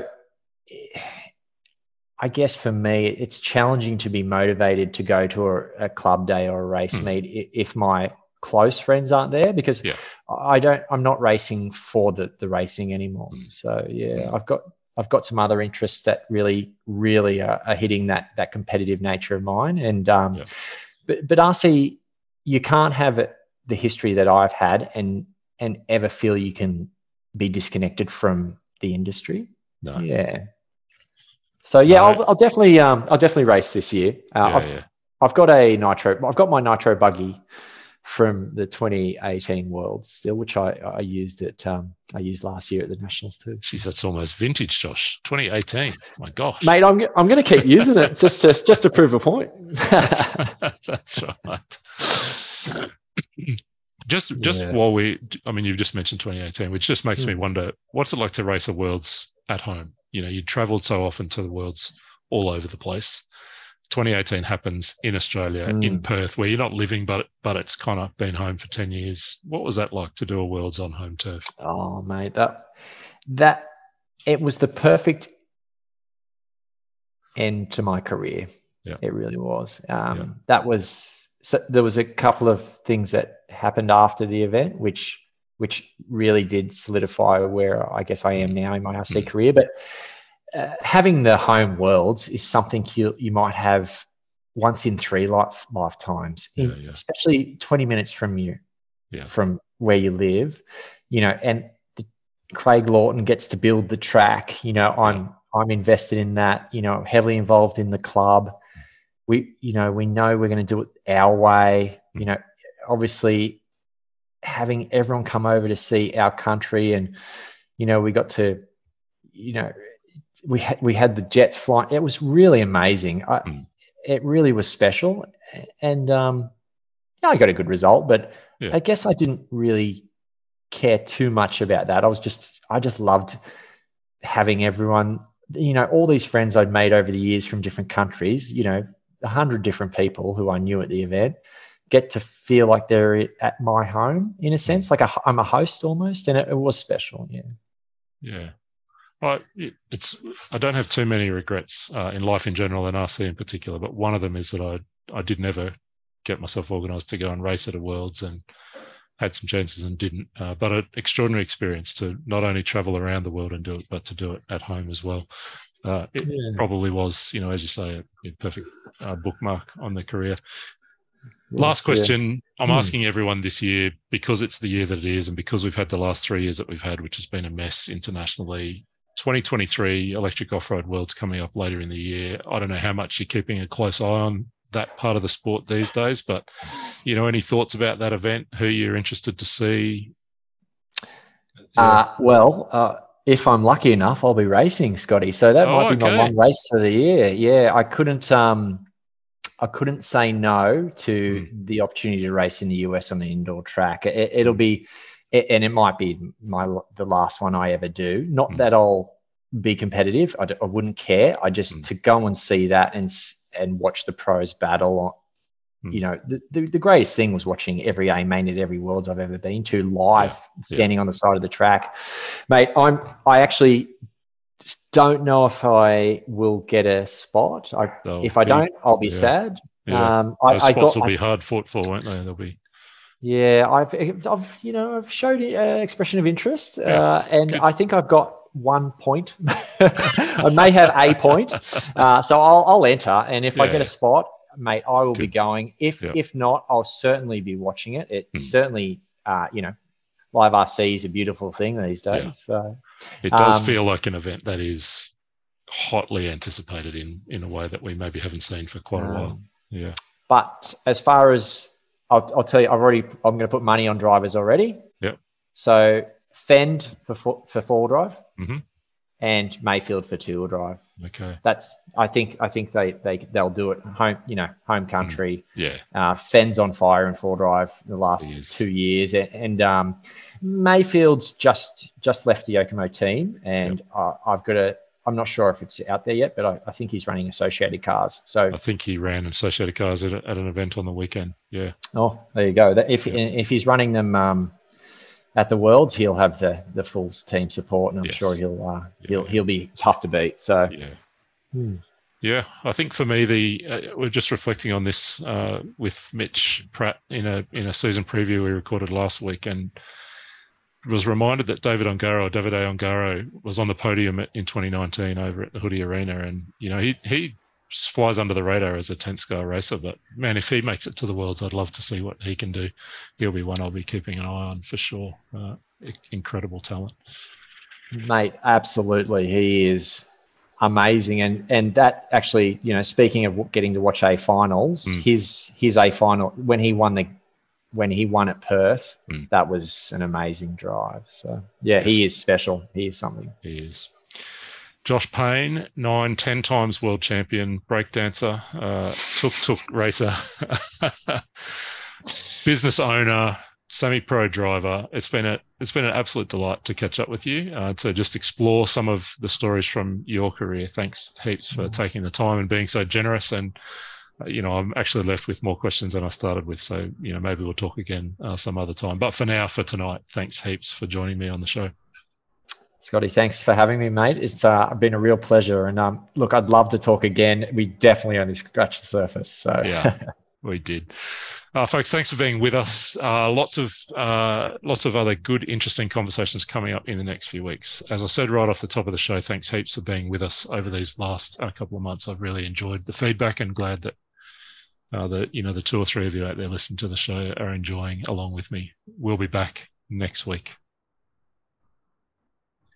I guess for me, it's challenging to be motivated to go to a club day or a race meet if my close friends aren't there, because I'm not racing for the racing anymore. So I've got some other interests that really are hitting that competitive nature of mine. And but RC, you can't have the history that I've had and ever feel you can be disconnected from the industry. No. Yeah. So I'll definitely race this year. I've got a nitro. I've got my nitro buggy from the 2018 Worlds still, which I used I used last year at the Nationals too. Jeez, that's almost vintage, Josh. 2018. My gosh, mate, I'm going to keep using it just to prove a point. That's right. Just while you've just mentioned 2018, which just makes me wonder, what's it like to race a Worlds at home? You traveled so often to the Worlds all over the place. 2018 happens in Australia, in Perth, where you're not living, but it's kind of been home for 10 years. What was that like to do a Worlds on home turf? Oh, mate, that it was the perfect end to my career. Yeah. It really was. There was a couple of things that happened after the event, which really did solidify where I guess I am now in my RC career. But having the home Worlds is something you might have once in 3 lifetimes, especially 20 minutes from you, from where you live, and Craig Lawton gets to build the track. I'm invested in that, heavily involved in the club. We know we're going to do it our way, obviously having everyone come over to see our country, and, we got to, we had the jets flying. It was really amazing. It really was special. And I got a good result, but I guess I didn't really care too much about that. I just loved having everyone, all these friends I'd made over the years from different countries, 100 different people who I knew at the event, get to feel like they're at my home in a sense, like I'm a host almost, and it was special. Yeah. Well, I don't have too many regrets in life in general and RC in particular, but one of them is that I did never get myself organised to go and race at a Worlds, and had some chances and didn't. But an extraordinary experience to not only travel around the world and do it, but to do it at home as well. It probably was, as you say, a perfect bookmark on the career. Last question. I'm asking everyone this year, because it's the year that it is, and because we've had the last 3 years that we've had, which has been a mess internationally. 2023 Electric Off-Road Worlds coming up later in the year. I don't know how much you're keeping a close eye on that part of the sport these days, but any thoughts about that event? Who you're interested to see? If I'm lucky enough, I'll be racing, Scotty. So that might be my one race for the year. Yeah, I couldn't. couldn't say no to the opportunity to race in the US on an indoor track. It'll be, and it might be the last one I ever do. Not that I'll be competitive. I wouldn't care. I just to go and see that and watch the pros battle. You know, the greatest thing was watching every A main at every Worlds I've ever been to live, standing on the side of the track, mate. I actually don't know if I will get a spot. If I don't, I'll be sad. Yeah. Those spots will be hard fought for, won't they? They'll be. Yeah, I've showed expression of interest, and good. I think I've got 1 point. I may have a point, so I'll enter, and if I get a spot, mate, I will be going. If not, I'll certainly be watching it. It certainly, live RC is a beautiful thing these days. Yeah. So it does feel like an event that is hotly anticipated in a way that we maybe haven't seen for quite a while. Yeah. But as far as I'll tell you, I'm going to put money on drivers already. Yep. So Fend for four-wheel drive, and Mayfield for two-wheel drive. Okay. I think they'll do it home country. Yeah. Fend's on fire in four-wheel drive in the last 2 years, and Mayfield's just left the Yokomo team, and I'm not sure if it's out there yet, but I think he's running Associated Cars. So I think he ran Associated Cars at an event on the weekend. Yeah. Oh, there you go. If he's running them at the Worlds, he'll have the full team support, and I'm sure he'll be tough to beat. So yeah. I think for me, we're just reflecting on this with Mitch Pratt in a season preview we recorded last week, and was reminded that Davide Ongaro was on the podium in 2019 over at the Hoodie Arena, and he flies under the radar as a 10th racer. But man, if he makes it to the Worlds, I'd love to see what he can do. He'll be one I'll be keeping an eye on for sure. Incredible talent, mate. Absolutely, he is amazing. And that actually, speaking of getting to watch A finals, his A final when he won at Perth, that was an amazing drive. So, he is special. He is something. He is. Josh Payne, 9-10 times world champion, breakdancer, tuk-tuk racer, business owner, semi-pro driver. It's been an absolute delight to catch up with you, to just explore some of the stories from your career. Thanks heaps for taking the time and being so generous. And I'm actually left with more questions than I started with. So, maybe we'll talk again some other time. But for tonight, thanks heaps for joining me on the show. Scotty, thanks for having me, mate. It's been a real pleasure. And look, I'd love to talk again. We definitely only scratched the surface. So yeah, we did. Folks, thanks for being with us. Lots of other good, interesting conversations coming up in the next few weeks. As I said right off the top of the show, thanks heaps for being with us over these last couple of months. I've really enjoyed the feedback and glad that the 2 or 3 of you out there listening to the show are enjoying along with me. We'll be back next week.